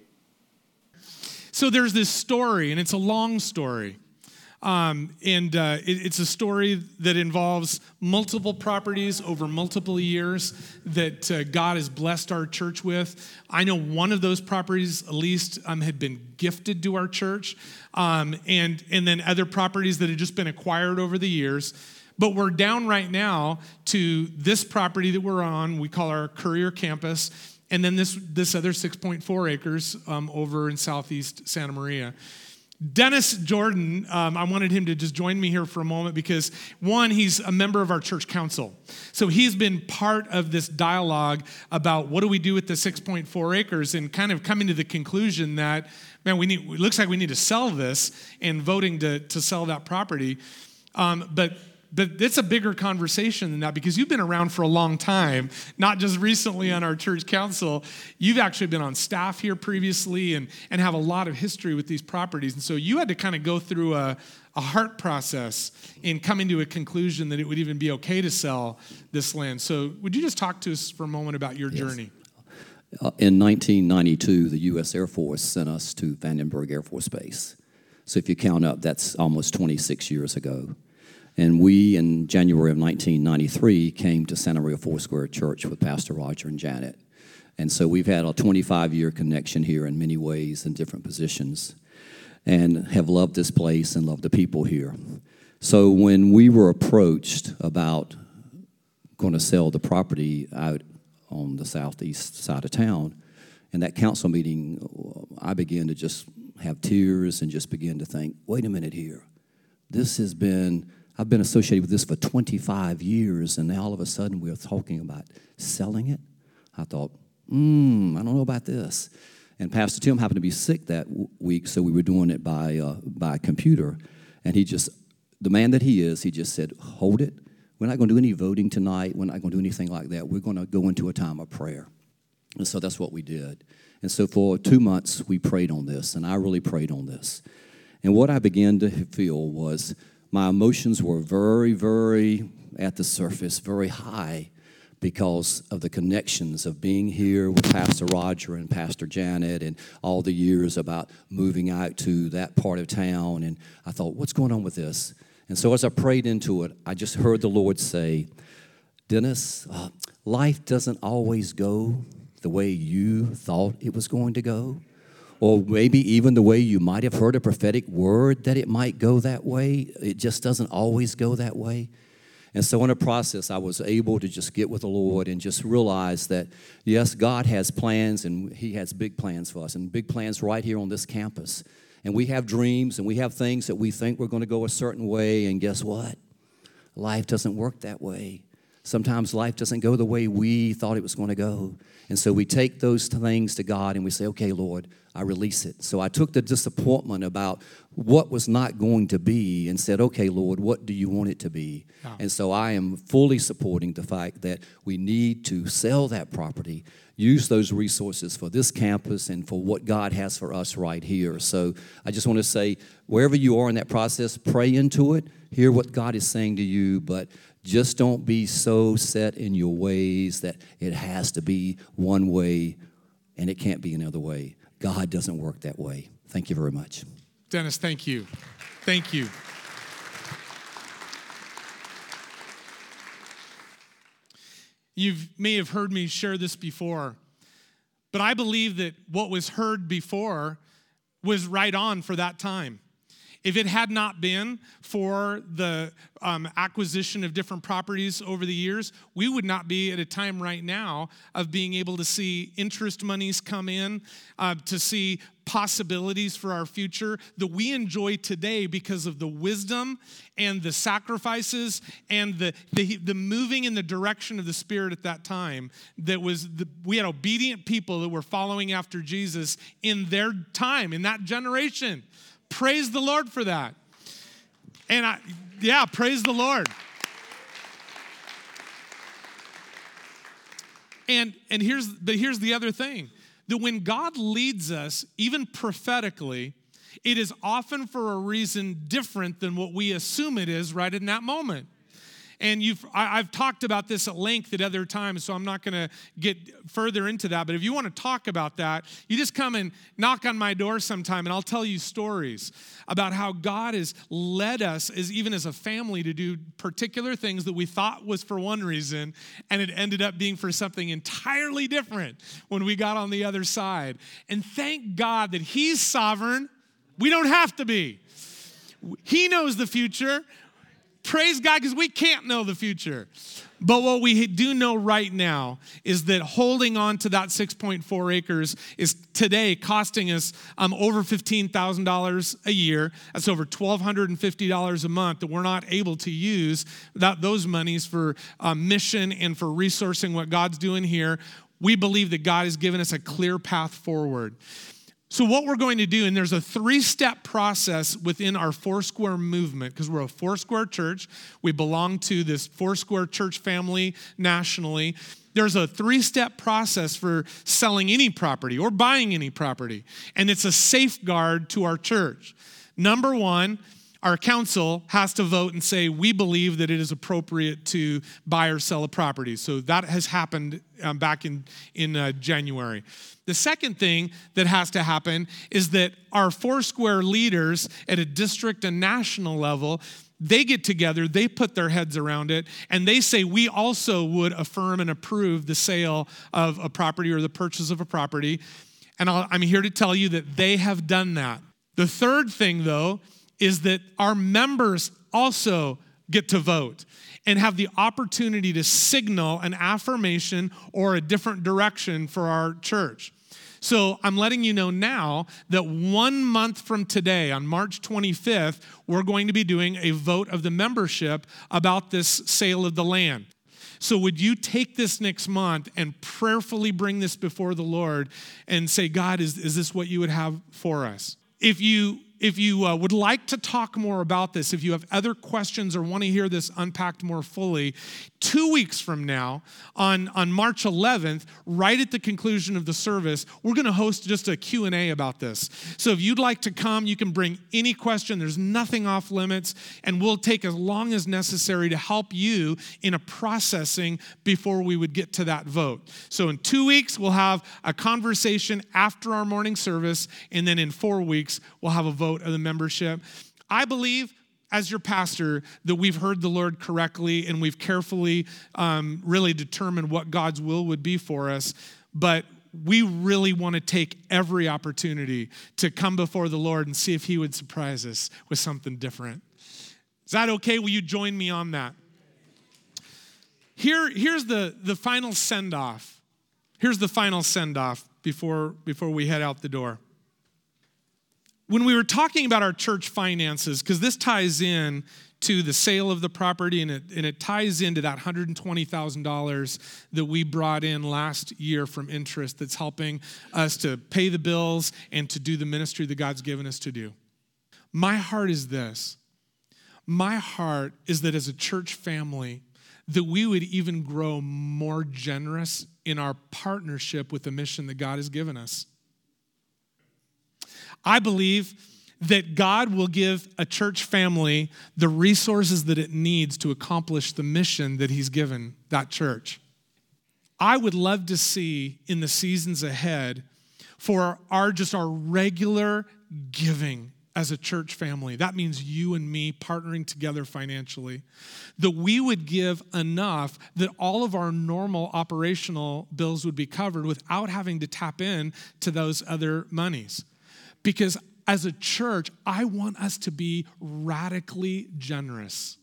So there's this story, and it's a long story. Um, and uh, it, it's a story that involves multiple properties over multiple years that uh, God has blessed our church with. I know one of those properties, at least, um, had been gifted to our church, um, and, and then other properties that had just been acquired over the years. But we're down right now to this property that we're on, we call our Courier campus, and then this, this other six point four acres um, over in southeast Santa Maria. Dennis Jordan, um, I wanted him to just join me here for a moment because, one, he's a member of our church council. So he's been part of this dialogue about what do we do with the six point four acres and kind of coming to the conclusion that, man, we need, it looks like we need to sell this and voting to, to sell that property. Um, but but it's a bigger conversation than that because you've been around for a long time, not just recently on our church council. You've actually been on staff here previously and, and have a lot of history with these properties. And so you had to kind of go through a, a heart process in coming to a conclusion that it would even be okay to sell this land. So would you just talk to us for a moment about your yes. journey? Uh, in nineteen ninety-two, the U S Air Force sent us to Vandenberg Air Force Base. So if you count up, that's almost twenty-six years ago. And we, in January of nineteen ninety-three, came to Santa Maria Foursquare Church with Pastor Roger and Janet. And so we've had a twenty-five-year connection here in many ways in different positions and have loved this place and loved the people here. So when we were approached about going to sell the property out on the southeast side of town, in that council meeting, I began to just have tears and just begin to think, wait a minute here. This has been, I've been associated with this for twenty-five years, and now all of a sudden we're talking about selling it. I thought, hmm, I don't know about this. And Pastor Tim happened to be sick that w- week, so we were doing it by uh, by computer. And he just, the man that he is, he just said, hold it. We're not going to do any voting tonight. We're not going to do anything like that. We're going to go into a time of prayer. And so that's what we did. And so for two months, we prayed on this, and I really prayed on this. And what I began to feel was my emotions were very, very at the surface, very high, because of the connections of being here with Pastor Roger and Pastor Janet and all the years about moving out to that part of town. And I thought, what's going on with this? And so as I prayed into it, I just heard the Lord say, Dennis, uh, life doesn't always go the way you thought it was going to go, or maybe even the way you might have heard a prophetic word that it might go that way. It just doesn't always go that way. And so in a process, I was able to just get with the Lord and just realize that, yes, God has plans, and he has big plans for us, and big plans right here on this campus. And we have dreams, and we have things that we think we're going to go a certain way, and guess what? Life doesn't work that way. Sometimes life doesn't go the way we thought it was going to go. And so we take those things to God and we say, okay, Lord, I release it. So I took the disappointment about what was not going to be and said, okay, Lord, what do you want it to be? Wow. And so I am fully supporting the fact that we need to sell that property, use those resources for this campus and for what God has for us right here. So I just want to say, wherever you are in that process, pray into it, hear what God is saying to you, but just don't be so set in your ways that it has to be one way and it can't be another way. God doesn't work that way. Thank you very much. Dennis, thank you. Thank you. You may have heard me share this before, but I believe that what was heard before was right on for that time. If it had not been for the um, acquisition of different properties over the years, we would not be at a time right now of being able to see interest monies come in, uh, to see possibilities for our future that we enjoy today because of the wisdom and the sacrifices and the, the, the moving in the direction of the Spirit at that time. That was the, we had obedient people that were following after Jesus in their time, in that generation. Praise the Lord for that. And I, yeah, praise the Lord. And and here's but here's the other thing, that when God leads us, even prophetically, it is often for a reason different than what we assume it is right in that moment. And you've, I, I've talked about this at length at other times, so I'm not going to get further into that. But if you want to talk about that, you just come and knock on my door sometime, and I'll tell you stories about how God has led us, as even as a family, to do particular things that we thought was for one reason, and it ended up being for something entirely different when we got on the other side. And thank God that He's sovereign. We don't have to be. He knows the future. Praise God, because we can't know the future. But what we do know right now is that holding on to that six point four acres is today costing us um, over fifteen thousand dollars a year. That's over one thousand two hundred fifty dollars a month that we're not able to use that, those monies for um, mission and for resourcing what God's doing here. We believe that God has given us a clear path forward. So what we're going to do, and there's a three-step process within our Foursquare movement, because we're a Foursquare church. We belong to this Foursquare church family nationally. There's a three-step process for selling any property or buying any property, and it's a safeguard to our church. Number one, our council has to vote and say, we believe that it is appropriate to buy or sell a property. So that has happened um, back in, in uh, January. The second thing that has to happen is that our Foursquare leaders at a district and national level, they get together, they put their heads around it, and they say we also would affirm and approve the sale of a property or the purchase of a property. And I'll, I'm here to tell you that they have done that. The third thing, though, is that our members also get to vote and have the opportunity to signal an affirmation or a different direction for our church. So I'm letting you know now that one month from today, on March twenty-fifth, we're going to be doing a vote of the membership about this sale of the land. So would you take this next month and prayerfully bring this before the Lord and say, God, is, is this what you would have for us? If you If you uh, would like to talk more about this, if you have other questions or want to hear this unpacked more fully, two weeks from now, on, on March eleventh, right at the conclusion of the service, we're going to host just a Q and A about this. So if you'd like to come, you can bring any question. There's nothing off limits, and we'll take as long as necessary to help you in a processing before we would get to that vote. So in two weeks, we'll have a conversation after our morning service, and then in four weeks, we'll have a vote of the membership. I believe, as your pastor, that we've heard the Lord correctly and we've carefully um, really determined what God's will would be for us, but we really want to take every opportunity to come before the Lord and see if he would surprise us with something different. Is that okay? Will you join me on that? Here, here's the, the final send-off. Here's the final send-off before, before we head out the door. When we were talking about our church finances, because this ties in to the sale of the property and it, and it ties into that one hundred twenty thousand dollars that we brought in last year from interest that's helping us to pay the bills and to do the ministry that God's given us to do. My heart is this. My heart is that as a church family, that we would even grow more generous in our partnership with the mission that God has given us. I believe that God will give a church family the resources that it needs to accomplish the mission that he's given that church. I would love to see in the seasons ahead for our just our regular giving as a church family. That means you and me partnering together financially, that we would give enough that all of our normal operational bills would be covered without having to tap in to those other monies. Because as a church, I want us to be radically generous,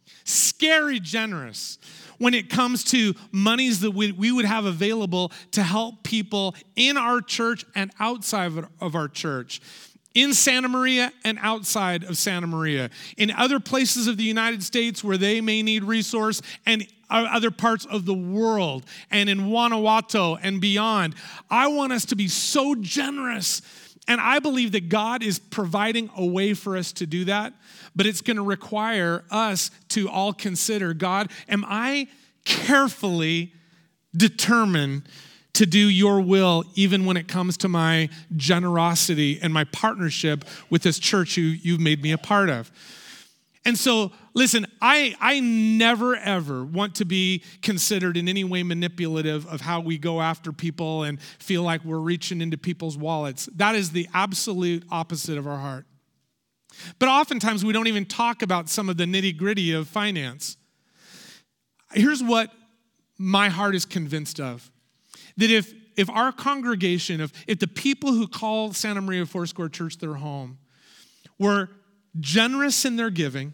scary generous when it comes to monies that we, we would have available to help people in our church and outside of our church, in Santa Maria and outside of Santa Maria, in other places of the United States where they may need resource, and other parts of the world, and in Guanajuato and beyond. I want us to be so generous. And I believe that God is providing a way for us to do that, but it's going to require us to all consider, God, am I carefully determined to do your will even when it comes to my generosity and my partnership with this church you, you've made me a part of? And so, listen, I, I never, ever want to be considered in any way manipulative of how we go after people and feel like we're reaching into people's wallets. That is the absolute opposite of our heart. But oftentimes, we don't even talk about some of the nitty-gritty of finance. Here's what my heart is convinced of. That if, if our congregation, if, if the people who call Santa Maria Foursquare Church their home were generous in their giving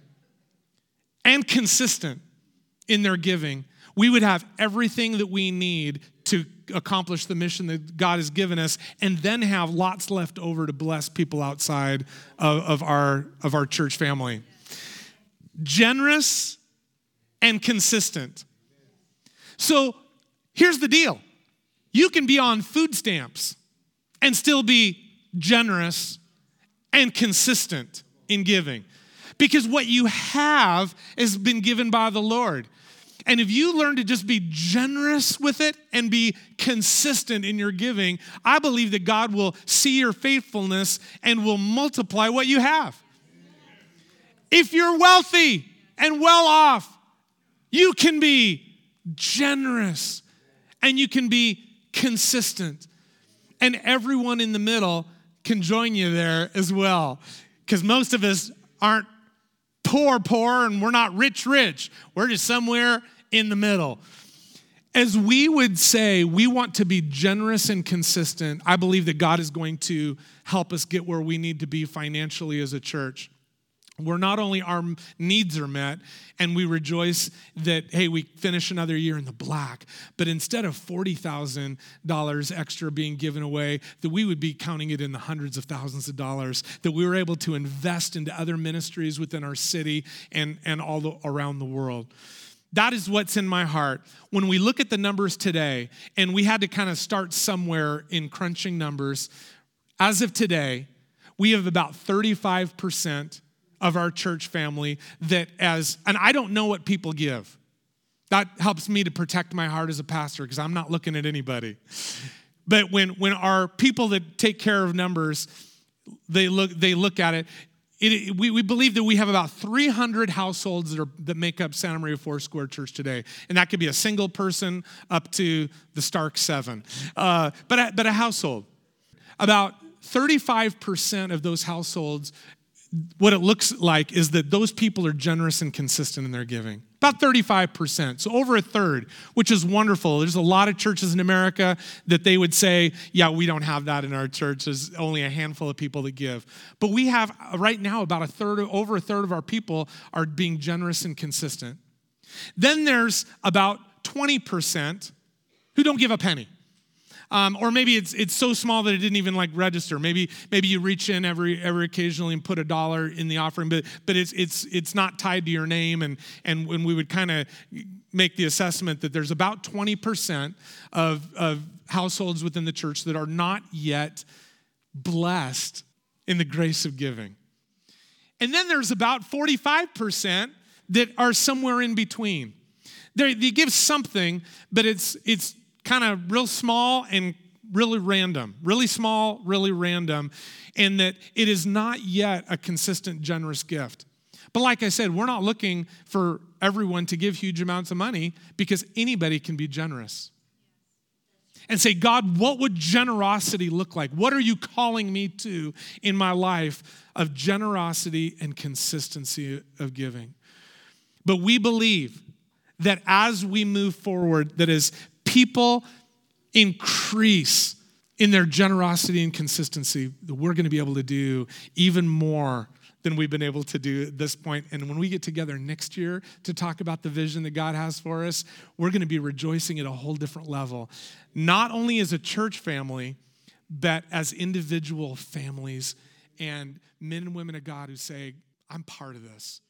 and consistent in their giving, we would have everything that we need to accomplish the mission that God has given us, and then have lots left over to bless people outside of, of, our, of our church family. Generous and consistent. So here's the deal. You can be on food stamps and still be generous and consistent in giving. Because what you have has been given by the Lord. And if you learn to just be generous with it and be consistent in your giving, I believe that God will see your faithfulness and will multiply what you have. If you're wealthy and well off, you can be generous and you can be consistent. And everyone in the middle can join you there as well. Because most of us aren't poor, poor, and we're not rich, rich. We're just somewhere in the middle. As we would say, we want to be generous and consistent. I believe that God is going to help us get where we need to be financially as a church. Where not only our needs are met and we rejoice that, hey, we finish another year in the black, but instead of forty thousand dollars extra being given away, that we would be counting it in the hundreds of thousands of dollars, that we were able to invest into other ministries within our city and, and all the, around the world. That is what's in my heart. When we look at the numbers today, and we had to kind of start somewhere in crunching numbers, as of today, we have about thirty-five percent of our church family that as, and I don't know what people give. That helps me to protect my heart as a pastor because I'm not looking at anybody. But when, when our people that take care of numbers, they look, they look at it, it we, we believe that we have about three hundred households that, are, that make up Santa Maria Foursquare Church today. And that could be a single person up to the Stark Seven. Uh, but, a, but a household. About thirty-five percent of those households, what it looks like is that those people are generous and consistent in their giving. About thirty-five percent, so over a third, which is wonderful. There's a lot of churches in America that they would say, yeah, we don't have that in our church. There's only a handful of people that give. But we have, right now, about a third, over a third of our people are being generous and consistent. Then there's about twenty percent who don't give a penny. Um, or maybe it's it's so small that it didn't even like register. Maybe maybe you reach in every every occasionally and put a dollar in the offering, but but it's it's it's not tied to your name. And and when we would kind of make the assessment that there's about twenty percent of of households within the church that are not yet blessed in the grace of giving. And then there's about forty-five percent that are somewhere in between. They they give something, but it's it's kind of real small and really random, really small, really random, and that it is not yet a consistent, generous gift. But like I said, we're not looking for everyone to give huge amounts of money because anybody can be generous. And say, God, what would generosity look like? What are you calling me to in my life of generosity and consistency of giving? But we believe that as we move forward, that as people increase in their generosity and consistency, that we're going to be able to do even more than we've been able to do at this point. And when we get together next year to talk about the vision that God has for us, we're going to be rejoicing at a whole different level. Not only as a church family, but as individual families and men and women of God who say, I'm part of this.